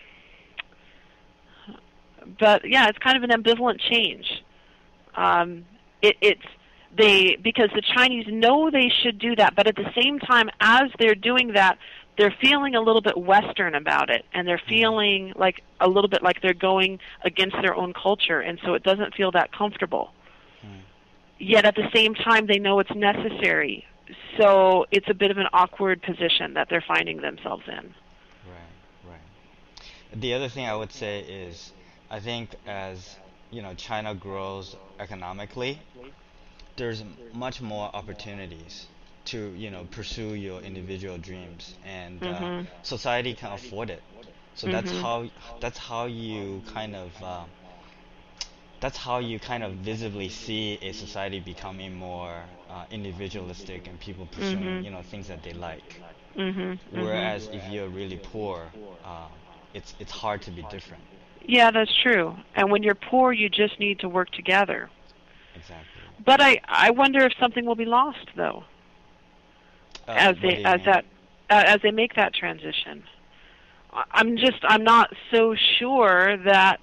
but yeah, it's kind of an ambivalent change. Um, it, it's they because the Chinese know they should do that, but at the same time, as they're doing that, they're feeling a little bit Western about it, and they're feeling like a little bit like they're going against their own culture, and so it doesn't feel that comfortable. Hmm. Yet at the same time, they know it's necessary. So it's a bit of an awkward position that they're finding themselves in. Right, right. The other thing I would say is, I think as you know, China grows economically, there's much more opportunities to you know pursue your individual dreams, and mm-hmm. uh, society can afford it. So mm-hmm. that's how that's how you kind of uh, that's how you kind of visibly see a society becoming more uh, individualistic and people pursuing mm-hmm. you know things that they like. Mm-hmm. Whereas mm-hmm. if you're really poor, uh, it's it's hard to be different. Yeah, that's true. And when you're poor, you just need to work together. Exactly. But I I wonder if something will be lost though. Uh, as they as mean? that uh, as they make that transition. I'm just I'm not so sure that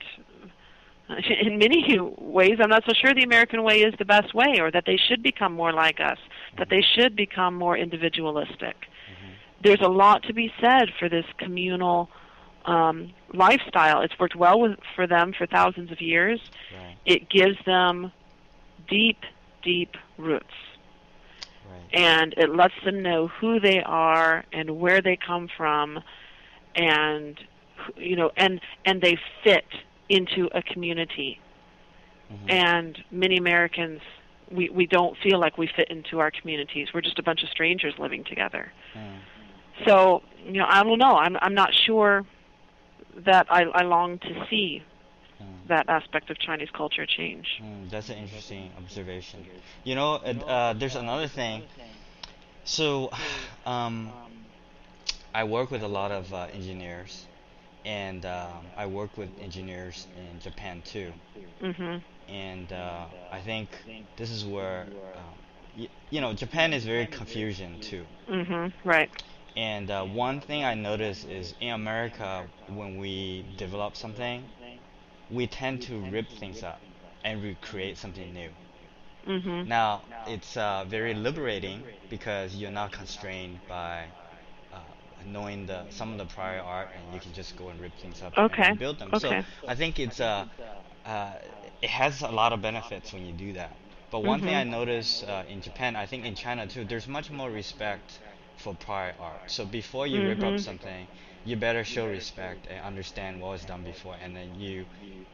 in many ways I'm not so sure the American way is the best way, or that they should become more like us, mm-hmm. that they should become more individualistic. Mm-hmm. There's a lot to be said for this communal um, lifestyle. It's worked well with, for them for thousands of years. Right. It gives them deep, deep roots. And it lets them know who they are and where they come from, and you know, and and they fit into a community. Mm-hmm. And many Americans, we we don't feel like we fit into our communities. We're just a bunch of strangers living together. Mm. So you know, I don't know. I'm I'm not sure that I, I long to see mm. that aspect of Chinese culture change. Mm, that's an interesting observation. You know, uh, there's another thing. So, um, I work with a lot of uh, engineers, and um, I work with engineers in Japan too. Mm-hmm. And uh, I think this is where, um, y- you know, Japan is very confusion too. Mm-hmm. Right. And uh, one thing I notice is in America, when we develop something, we tend to rip things up and recreate something new. Mm-hmm. Now, it's uh, very liberating because you're not constrained by uh, knowing the some of the prior art, and you can just go and rip things up okay. and build them. Okay. So I think it's uh, uh, it has a lot of benefits when you do that. But one mm-hmm. thing I notice uh, in Japan, I think in China too, there's much more respect for prior art. So before you mm-hmm. rip up something, you better show respect and understand what was done before, and then you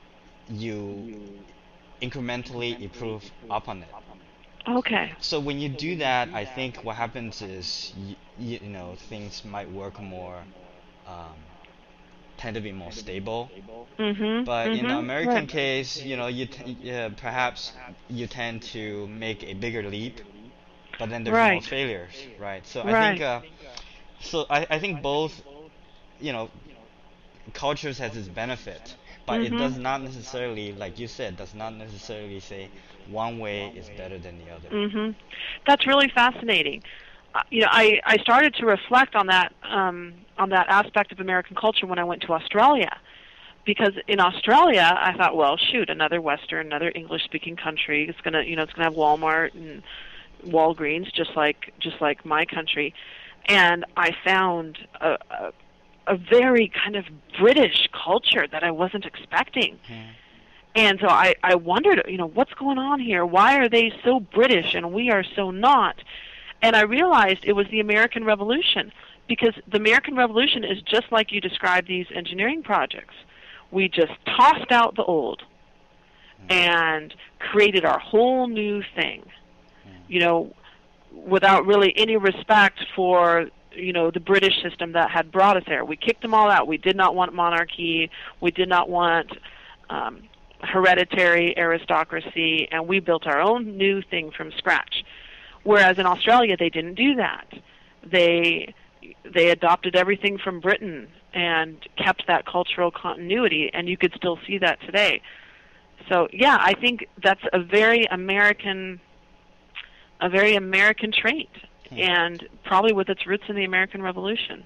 you incrementally improve upon it. Okay. So when you do that, I think what happens is y- y- you know things might work more, um, tend to be more stable. Mm-hmm. But mm-hmm. in the American right. case, you know, you t- uh, perhaps you tend to make a bigger leap, but then there's right. more failures, right? So right. I think, uh, so I, I think both, you know, cultures has its benefit. But mm-hmm. it does not necessarily, like you said, does not necessarily say one way is better than the other. Mm-hmm. That's really fascinating. you know, I, I started to reflect on that um, on that aspect of American culture when I went to Australia, because in Australia I thought, well, shoot, another Western, another English-speaking country. It's gonna, you know, it's gonna have Walmart and Walgreens, just like just like my country, and I found a, a, a very kind of British culture that I wasn't expecting. Hmm. And so I, I wondered, you know, what's going on here? Why are they so British and we are so not? And I realized it was the American Revolution, because the American Revolution is just like you described these engineering projects. We just tossed out the old and created our whole new thing, you know, without really any respect for, you know, the British system that had brought us there. We kicked them all out. We did not want monarchy. We did not want um, hereditary aristocracy, and we built our own new thing from scratch. Whereas in Australia, they didn't do that. They they adopted everything from Britain and kept that cultural continuity, and you could still see that today. So yeah, I think that's a very American, a very American trait, hmm. and probably with its roots in the American Revolution.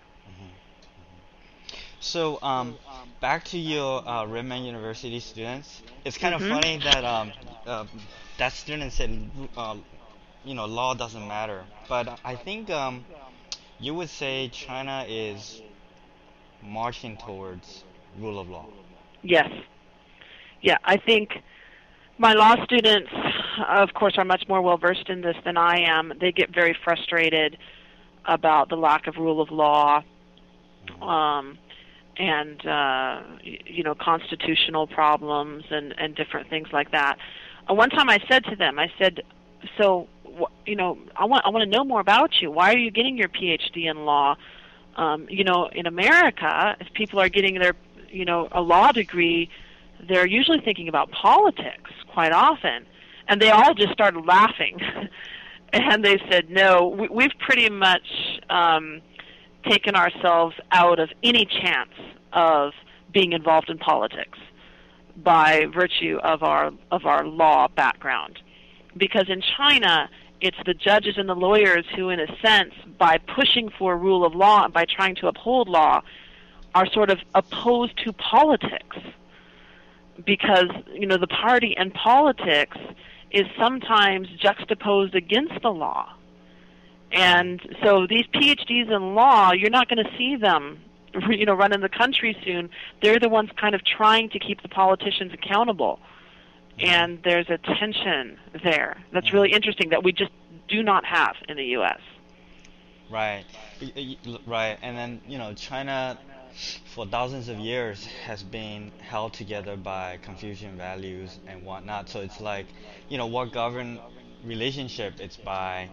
So, um, back to your uh, Redmond University students. It's kind mm-hmm. of funny that um, uh, that student said, uh, you know, law doesn't matter. But I think um, you would say China is marching towards rule of law. Yes. Yeah, I think my law students, of course, are much more well-versed in this than I am. They get very frustrated about the lack of rule of law. Um, and, uh, you know, constitutional problems and, and different things like that. Uh, one time I said to them, I said, so, wh- you know, I want I want to know more about you. Why are you getting your P H D in law? Um, you know, in America, if people are getting their, you know, a law degree, they're usually thinking about politics quite often. And they all just started laughing. And they said, no, we, we've pretty much... Um, taken ourselves out of any chance of being involved in politics by virtue of our of our law background. Because in China, it's the judges and the lawyers who, in a sense, by pushing for rule of law and by trying to uphold law, are sort of opposed to politics. Because, you know, the party and politics is sometimes juxtaposed against the law. And so these P H Ds in law, you're not going to see them, you know, running the country soon. They're the ones kind of trying to keep the politicians accountable. And there's a tension there that's really interesting that we just do not have in the U S. Right, right. And then, you know, China, for thousands of years, has been held together by Confucian values and whatnot. So it's like, you know, what govern relationship, it's by...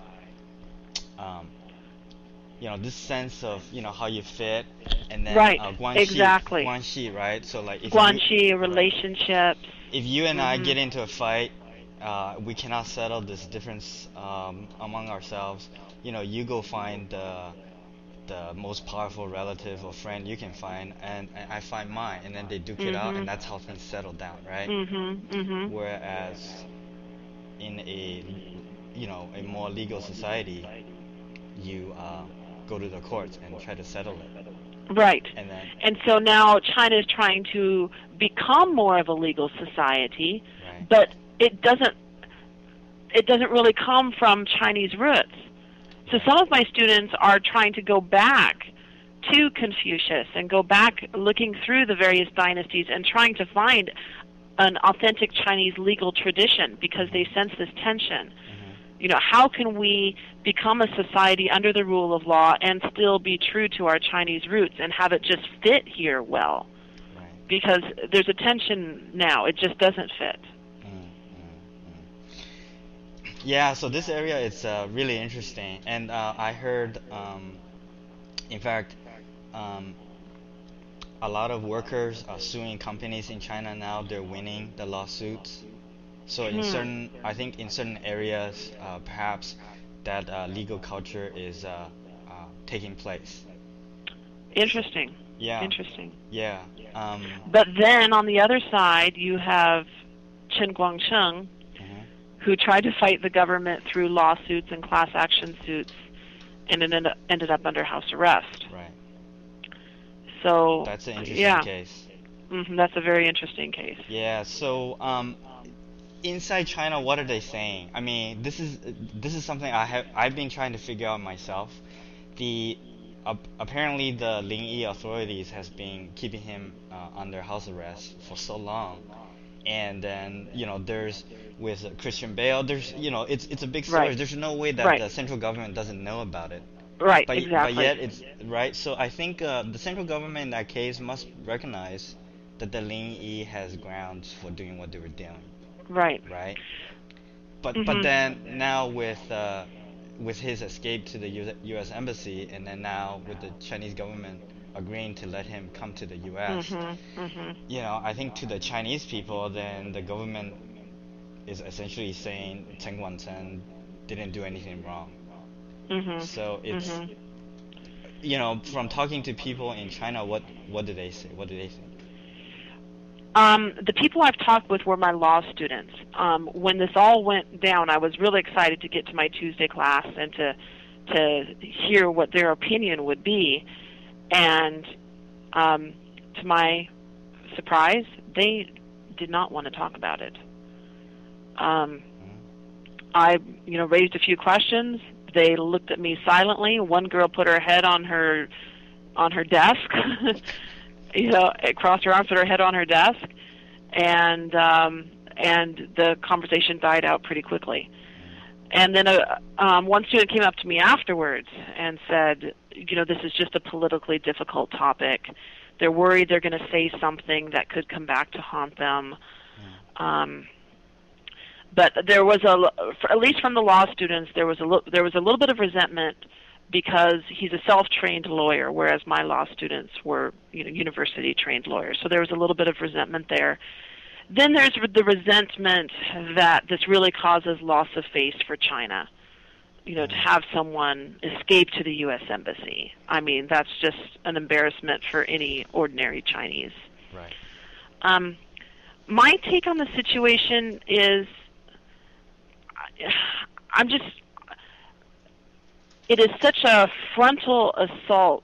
Um, you know, this sense of, you know, how you fit, and then right, uh, guanxi, exactly. guanxi, right? So like if guanxi, you, relationships. If you and mm-hmm. I get into a fight, uh, we cannot settle this difference um, among ourselves. You know, you go find the the most powerful relative or friend you can find, and, and I find mine, and then they duke mm-hmm. it out, and that's how things settle down, right? Mm-hmm. Mm-hmm. Whereas in a, you know, a more legal society, you uh, go to the courts and try to settle it. Right. And then, and so now China is trying to become more of a legal society, right. but it doesn't it doesn't really come from Chinese roots. So some of my students are trying to go back to Confucius and go back looking through the various dynasties and trying to find an authentic Chinese legal tradition because they sense this tension. You know, how can we become a society under the rule of law and still be true to our Chinese roots and have it just fit here well? Right. Because there's a tension now. It just doesn't fit. Mm, mm, mm. Yeah, so this area is uh, really interesting. And uh, I heard, um, in fact, um, a lot of workers are suing companies in China now. They're winning the lawsuits. So in Hmm. certain, I think in certain areas, uh, perhaps that uh, legal culture is uh, uh, taking place. Interesting. Yeah. Interesting. Yeah. Um, But then on the other side, you have Chen Guangcheng, mhm. who tried to fight the government through lawsuits and class action suits and it ended, ended up under house arrest. Right. So That's an interesting yeah, case. hmm that's a very interesting case. Yeah. So, um, inside China, what are they saying? I mean, this is this is something I have I've been trying to figure out myself. The uh, apparently the Lingyi authorities has been keeping him uh, under house arrest for so long, and then you know there's with Christian Bale, there's you know it's it's a big story. Right. There's no way that Right. the central government doesn't know about it. Right, But exactly. but yet it's right. So I think uh, the central government in that case must recognize that the Lingyi has grounds for doing what they were doing. Right. Right. But Mhm. but then now with uh, with his escape to the U S embassy, and then now with the Chinese government agreeing to let him come to the U S, Mhm. Mhm. you know, I think to the Chinese people, then the government is essentially saying Chen Guangcheng didn't do anything wrong. Mhm. So it's Mhm. you know, from talking to people in China, what what do they say? What do they think? Um, the people I've talked with were my law students. Um, when this all went down, I was really excited to get to my Tuesday class and to to hear what their opinion would be. And um, to my surprise, they did not want to talk about it. Um, I, you know, raised a few questions. They looked at me silently. One girl put her head on her on her desk. You know, crossed her arms, put her head on her desk, and um, and the conversation died out pretty quickly. And then a, um, one student came up to me afterwards and said, you know, this is just a politically difficult topic. They're worried they're going to say something that could come back to haunt them. Um, but there was a, for, at least from the law students, there was a li- there was a little bit of resentment because he's a self-trained lawyer, whereas my law students were, you know, university-trained lawyers. So there was a little bit of resentment there. Then there's the resentment that this really causes loss of face for China. You know, to have someone escape to the U S embassy. I mean, that's just an embarrassment for any ordinary Chinese. Right. Um, my take on the situation is, I'm just, it is such a frontal assault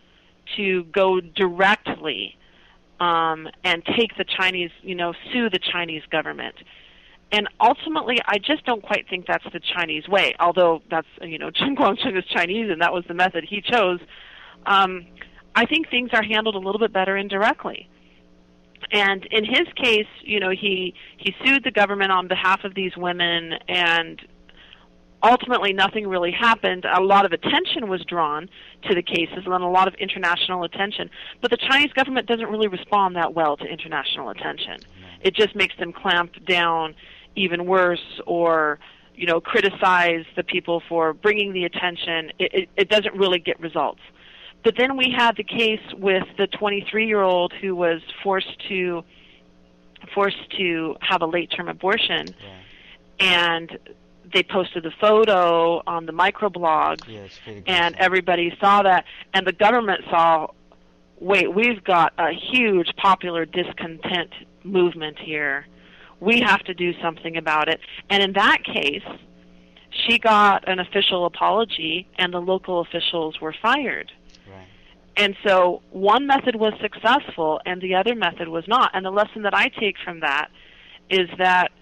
to go directly um, and take the Chinese, you know, sue the Chinese government. And ultimately, I just don't quite think that's the Chinese way, although that's, you know, Chen Guangcheng is Chinese and that was the method he chose. Um, I think things are handled a little bit better indirectly. And in his case, you know, he, he sued the government on behalf of these women, and ultimately nothing really happened. A lot of attention was drawn to the cases and a lot of international attention. But the Chinese government doesn't really respond that well to international attention. It just makes them clamp down even worse, or, you know, criticize the people for bringing the attention. It, it, it doesn't really get results. But then we had the case with the twenty-three-year-old who was forced to forced to have a late-term abortion, Yeah. and they posted the photo on the microblogs, Yeah, it's pretty and gruesome. everybody saw that, and the government saw, wait, we've got a huge popular discontent movement here. We have to do something about it. And in that case, she got an official apology, and the local officials were fired. Right. And so one method was successful, and the other method was not. And the lesson that I take from that is that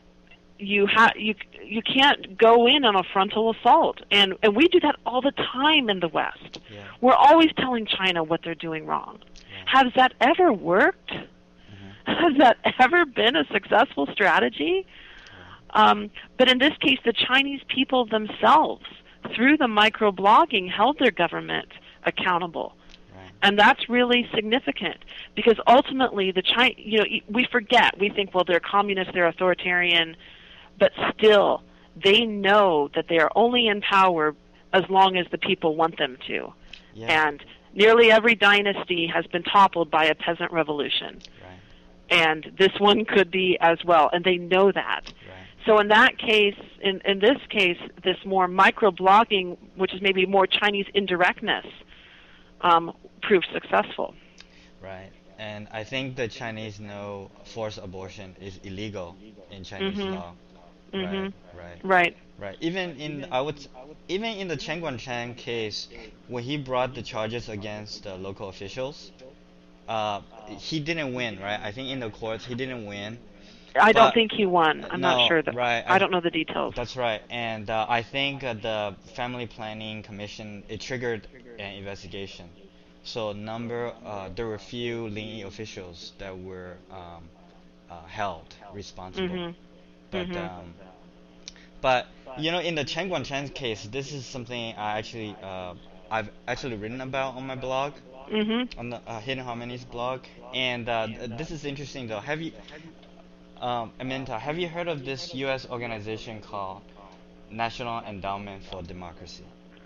you ha- you you can't go in on a frontal assault, and and we do that all the time in the West. Yeah. We're always telling China what they're doing wrong. Yeah. Has that ever worked? Has that ever been a successful strategy? Um, but in this case, the Chinese people themselves, through the microblogging, held their government accountable. Right. And that's really significant, because ultimately the China, you know, we forget, we think, well, they're communist, they're authoritarian, but still, they know that they are only in power as long as the people want them to. Yeah. And nearly every dynasty has been toppled by a peasant revolution. Right. And this one could be as well, and they know that. Right. So in that case, in, in this case, this more microblogging, which is maybe more Chinese indirectness, um, proved successful. Right. And I think the Chinese know forced abortion is illegal in Chinese Mhm. law. right, Mhm. right, Right. right. Even in I would, s- even in the Chen Guangcheng case, when he brought the charges against the local officials, uh, he didn't win, right? I think in the courts he didn't win, I don't but think he won. uh, I'm not no, sure that. right? I I don't know the details. That's right, and uh, I think uh, the Family Planning Commission it triggered an investigation. So number uh, there were few Linyi officials that were um, uh, held responsible, Mhm. but Mhm. um, but you know in the Chen Guangcheng case, this is something I actually uh, I've actually written about on my blog, Mhm. on the uh, Hidden Harmonies blog, and uh, th- this is interesting though. Have you um, Aminta, have you heard of this U S organization called National Endowment for Democracy?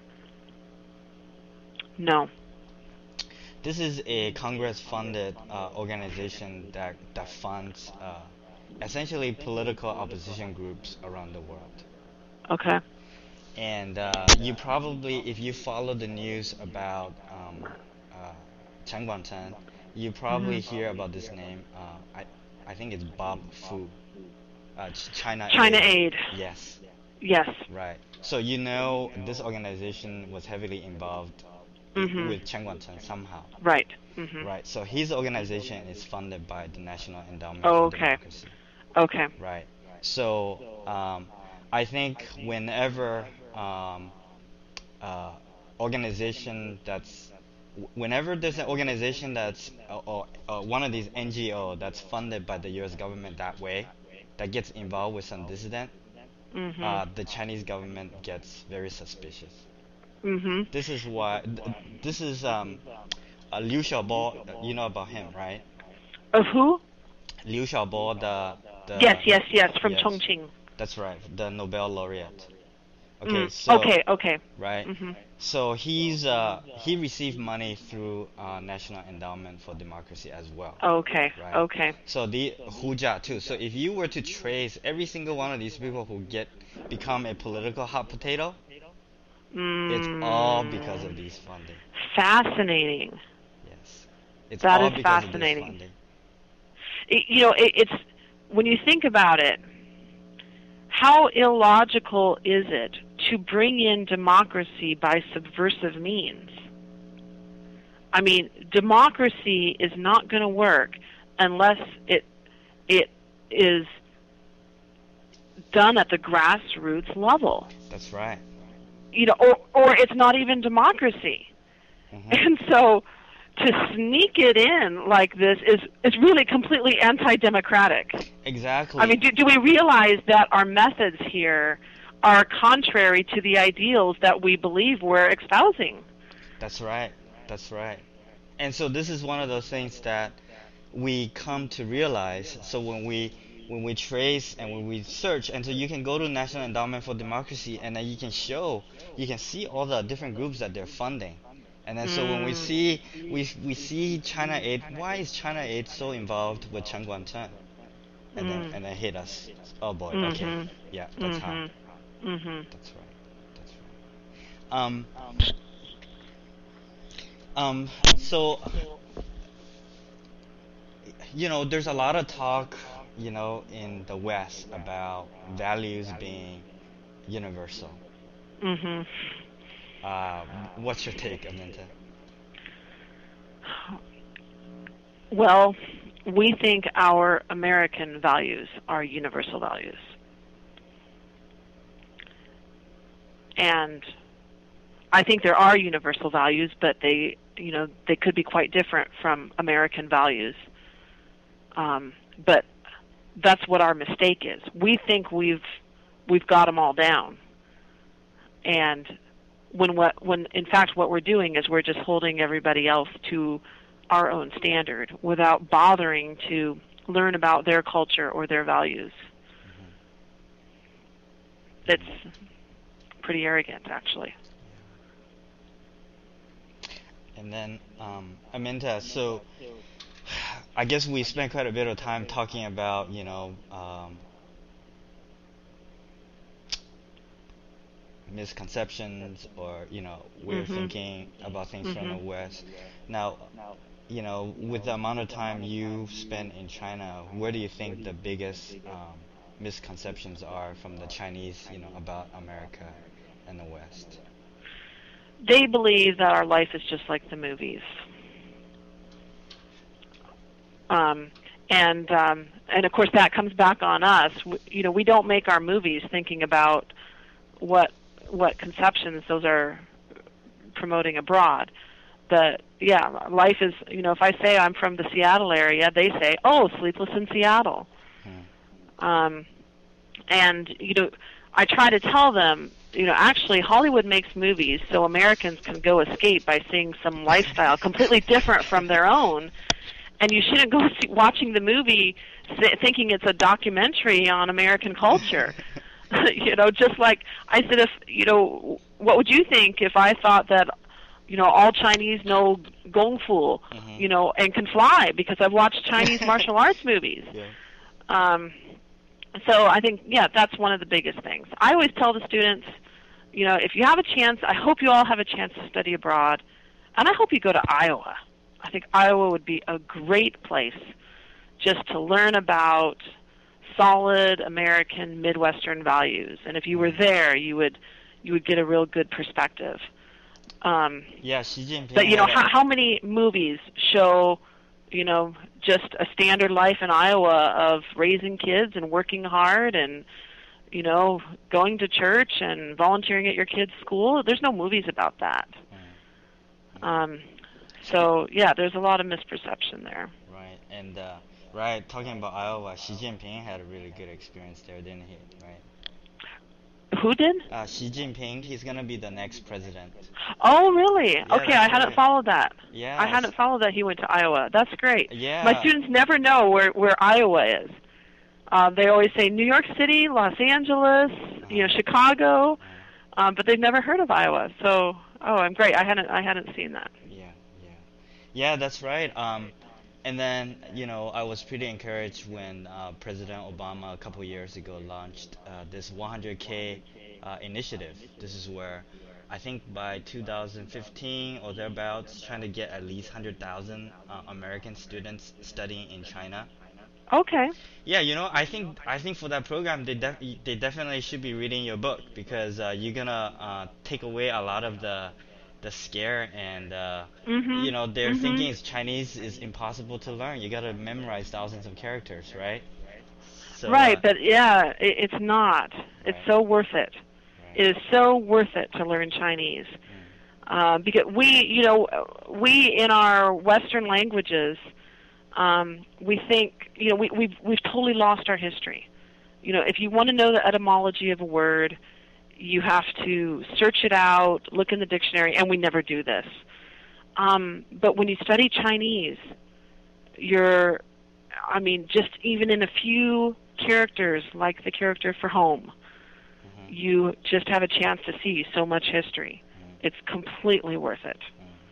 No. This is a Congress-funded uh, organization that that funds uh, essentially political opposition groups around the world. Okay. And uh, you probably, if you follow the news about um, uh, Chen Guangcheng, you probably Mhm. hear about this name. Uh, I I think it's Bob Fu, uh, Ch- China China Aid. Aid. Yes, Yes. right. So you know this organization was heavily involved i- Mhm. with Chen Guangcheng somehow. Right. Mhm. Right. So his organization is funded by the National Endowment Oh, for okay. Democracy. Okay. Right. So um, I think whenever um, uh, organization that's w- whenever there's an organization that's uh, or uh, one of these N G O that's funded by the U S government that way, that gets involved with some dissident, Mhm. uh, the Chinese government gets very suspicious. Mhm. This is why th- this is um, uh, Liu Xiaobo. uh, You know about him, right? Of who? Liu Xiaobo, the Yes, the yes, yes, from yes, Chongqing. that's right, the Nobel laureate. Okay, Mm. so Okay, okay. right, Mhm. so he's uh he received money through uh, National Endowment for Democracy as well, Okay, right? okay. So the Hu Jia too. So if you were to trace every single one of these people who get become a political hot potato, it's all because Mm. of these funding. Fascinating. Yes, it's That all is because of this fascinating. funding. It, you know, it, it's when you think about it, how illogical is it to bring in democracy by subversive means? I mean, democracy is not going to work unless it it is done at the grassroots level. That's right. You know, or or it's not even democracy. Hmm. And so to sneak it in like this is is really completely anti-democratic. I Exactly. mean, do, do we realize that our methods here are contrary to the ideals that we believe we're espousing? That's right. That's right. And so this is one of those things that we come to realize. So when we when we trace and when we search, and so you can go to National Endowment for Democracy, and then you can show, you can see all the different groups that they're funding. And then so when we Mm. see we we see China Aid, why is China Aid so involved with Chen Guangcheng? And then Mm. and then hit us. Oh boy. Okay. Mhm. Yeah, that's how. Mhm. Mhm. That's right. That's right. Um. Um. So you know, there's a lot of talk, you know, in the West about values being universal. Mhm. Uh, what's your take, Aminta? Well, we think our American values are universal values. And I think there are universal values, but they, you know, they could be quite different from American values. Um, but that's what our mistake is. We think we've we've got them all down, and when what when in fact what we're doing is we're just holding everybody else to our own standard without bothering to learn about their culture or their values. Hmm. It's pretty arrogant, actually. And then, um, Aminta, so I guess we spent quite a bit of time talking about, you know, um, misconceptions or, you know, we're Mhm. thinking about things from the Mhm. West. Now, you know, with the amount of time you spent in China, where do you think the biggest um, misconceptions are from the Chinese, you know, about America and the West? They believe that our life is just like the movies. Um, and um, and of course that comes back on us. We, you know, we don't make our movies thinking about what what conceptions those are promoting abroad. But yeah, life is, you know, if I say I'm from the Seattle area, they say, "Oh, Sleepless in Seattle." Hmm. Um, and you know, I try to tell them, you know, actually Hollywood makes movies so Americans can go escape by seeing some lifestyle completely different from their own. And you shouldn't go see, watching the movie th- thinking it's a documentary on American culture. You know, just like I said, if, you know, what would you think if I thought that, you know, all Chinese know Kung Fu, mm-hmm. you know, and can fly because I've watched Chinese martial arts movies. Yeah. Um, so I think, yeah, that's one of the biggest things. I always tell the students, you know, if you have a chance, I hope you all have a chance to study abroad, and I hope you go to Iowa. I think Iowa would be a great place just to learn about solid American Midwestern values. And if you were there, you would you would get a real good perspective. Um, yeah, Xi Jinping. But you know, how, how many movies show, you know, just a standard life in Iowa of raising kids and working hard and, you know, going to church and volunteering at your kid's school? There's no movies about that. Mm-hmm. Um, so yeah, there's a lot of misperception there. Right, and uh, right, talking about Iowa, Xi Jinping had a really good experience there, didn't he? Right. Who did? Uh, Xi Jinping. He's gonna be the next president. Oh, really? Yeah, okay, I hadn't right. followed that. Yeah. I hadn't followed that he went to Iowa. That's great. Yeah. My students never know where where Iowa is. Uh, they always say New York City, Los Angeles, uh-huh. you know, Chicago, uh-huh. um, but they've never heard of Iowa. So, oh, I'm great. I hadn't I hadn't seen that. Yeah, yeah, yeah. That's right. Um, and then you know, I was pretty encouraged when uh, President Obama a couple years ago launched uh, this one hundred K uh, initiative. This is where I think by two thousand fifteen or thereabouts, trying to get at least one hundred thousand uh, American students studying in China. Okay. Yeah, you know, I think I think for that program, they def- they definitely should be reading your book because uh, you're gonna uh, take away a lot of the the scare and uh, mm-hmm. you know they're mm-hmm. thinking it's Chinese is impossible to learn. You gotta memorize thousands of characters, right? So, right, uh, but yeah, it, it's not. Right. It's so worth it. Right. It is so worth it to learn Chinese. Mm. Uh, because we, you know, we in our Western languages. Um, we think, you know, we, we've, we've totally lost our history. You know, if you want to know the etymology of a word, you have to search it out, look in the dictionary, and we never do this. Um, but when you study Chinese, you're, I mean, just even in a few characters, like the character for home, mm-hmm. you just have a chance to see so much history. Mm-hmm. It's completely worth it.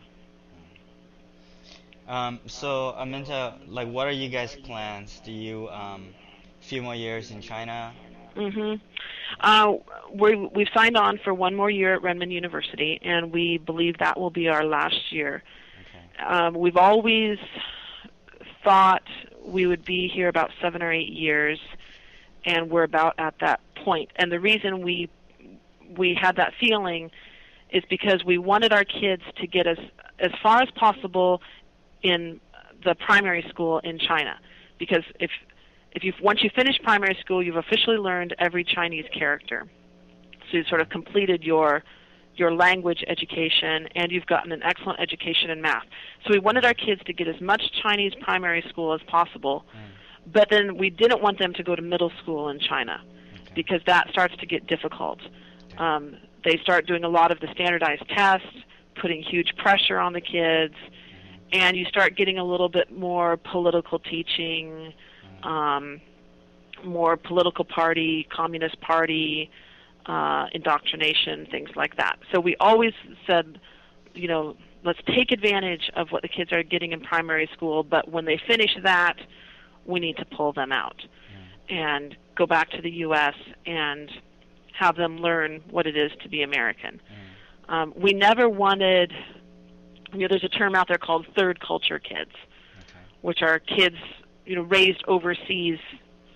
Um, so, Aminta, like, what are you guys' plans? Do you, um, a few more years in China? Mm-hmm. Uh, we we've signed on for one more year at Renmin University, and we believe that will be our last year. Okay. Um, we've always thought we would be here about seven or eight years, and we're about at that point. And the reason we we had that feeling is because we wanted our kids to get as as far as possible in the primary school in China, because if if you once you finish primary school, you've officially learned every Chinese character, so you've sort of completed your your language education, and you've gotten an excellent education in math. So we wanted our kids to get as much Chinese primary school as possible, mm. but then we didn't want them to go to middle school in China, okay. because that starts to get difficult. Okay. Um, they start doing a lot of the standardized tests, putting huge pressure on the kids. And you start getting a little bit more political teaching, um, more political party, communist party, uh, indoctrination, things like that. So we always said, you know, let's take advantage of what the kids are getting in primary school, but when they finish that, we need to pull them out and go back to the U S and have them learn what it is to be American. Um, we never wanted... You know, there's a term out there called third culture kids, okay. which are kids, you know, raised overseas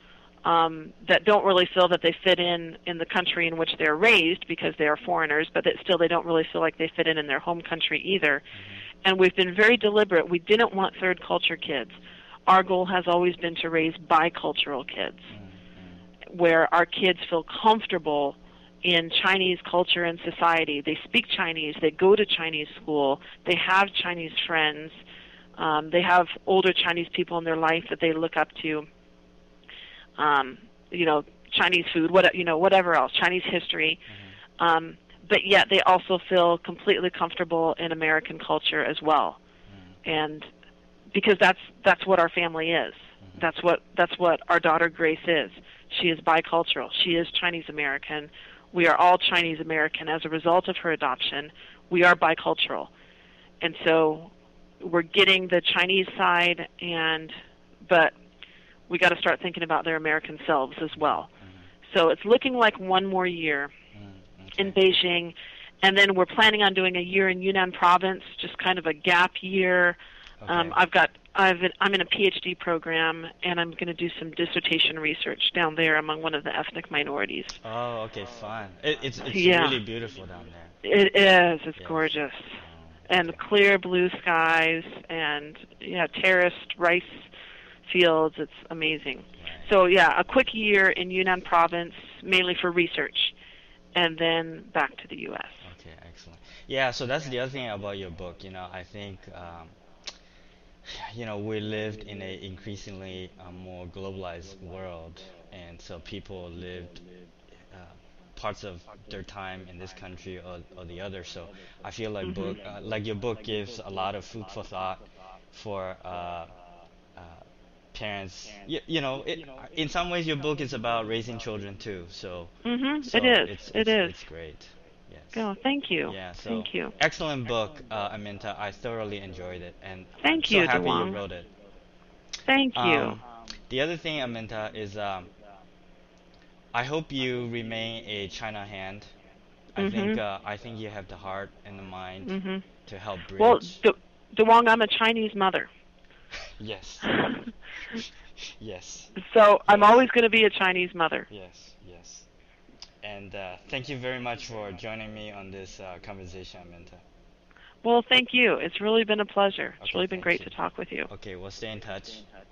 um, that don't really feel that they fit in in the country in which they're raised because they are foreigners, but that still they don't really feel like they fit in in their home country either. Mm-hmm. And we've been very deliberate. We didn't want third culture kids. Our goal has always been to raise bicultural kids, mm-hmm. where our kids feel comfortable in Chinese culture and society. They speak Chinese. They go to Chinese school. They have Chinese friends. Um, they have older Chinese people in their life that they look up to. Um, you know, Chinese food, what you know, whatever else, Chinese history. Mm-hmm. Um, but yet they also feel completely comfortable in American culture as well, mm-hmm. and because that's that's what our family is. Mm-hmm. That's what that's what our daughter Grace is. She is bicultural. She is Chinese American. We are all Chinese American as a result of her adoption. We are bicultural, and so we're getting the Chinese side, and but we got to start thinking about their American selves as well. Mm-hmm. So it's looking like one more year mm, okay. in Beijing, and then we're planning on doing a year in Yunnan province, just kind of a gap year. Okay. Um, I've got I've I'm in a PhD program, and I'm going to do some dissertation research down there among one of the ethnic minorities. Oh, okay, fun. It, it's it's yeah. really beautiful down there. It is. It's yes. gorgeous. Oh, and okay. clear blue skies, and yeah, terraced rice fields. It's amazing. Right. So yeah, a quick year in Yunnan province, mainly for research, and then back to the U S. Okay, excellent. Yeah, so that's the other thing about your book. You know, I think, um, you know, we lived in a increasingly uh, more globalized world, and so people lived uh, parts of their time in this country or, or the other. So I feel like mm-hmm. book, uh, like your book gives a lot of food for thought for. Uh, uh, parents, you, you know, it, in some ways your book is about raising children too, so, mm-hmm. so it is it's, it it's, is it's great. Yes. Oh, thank you. Yeah, so thank you. Excellent book, uh, Aminta. I thoroughly enjoyed it, and thank I'm you, so happy Duong. you wrote it. Thank you. Um, the other thing, Aminta, is um, I hope you remain a China hand. I mm-hmm. think uh, I think you have the heart and the mind mm-hmm. to help bridge. Well, Du- Duong, I'm a Chinese mother. Yes. Yes. So I'm always going to be a Chinese mother. Yes, yes. And uh, thank you very much for joining me on this uh, conversation, Aminta. Well, thank you. It's really been a pleasure. It's Okay, really been great you. to talk with you. Okay, we'll stay in touch.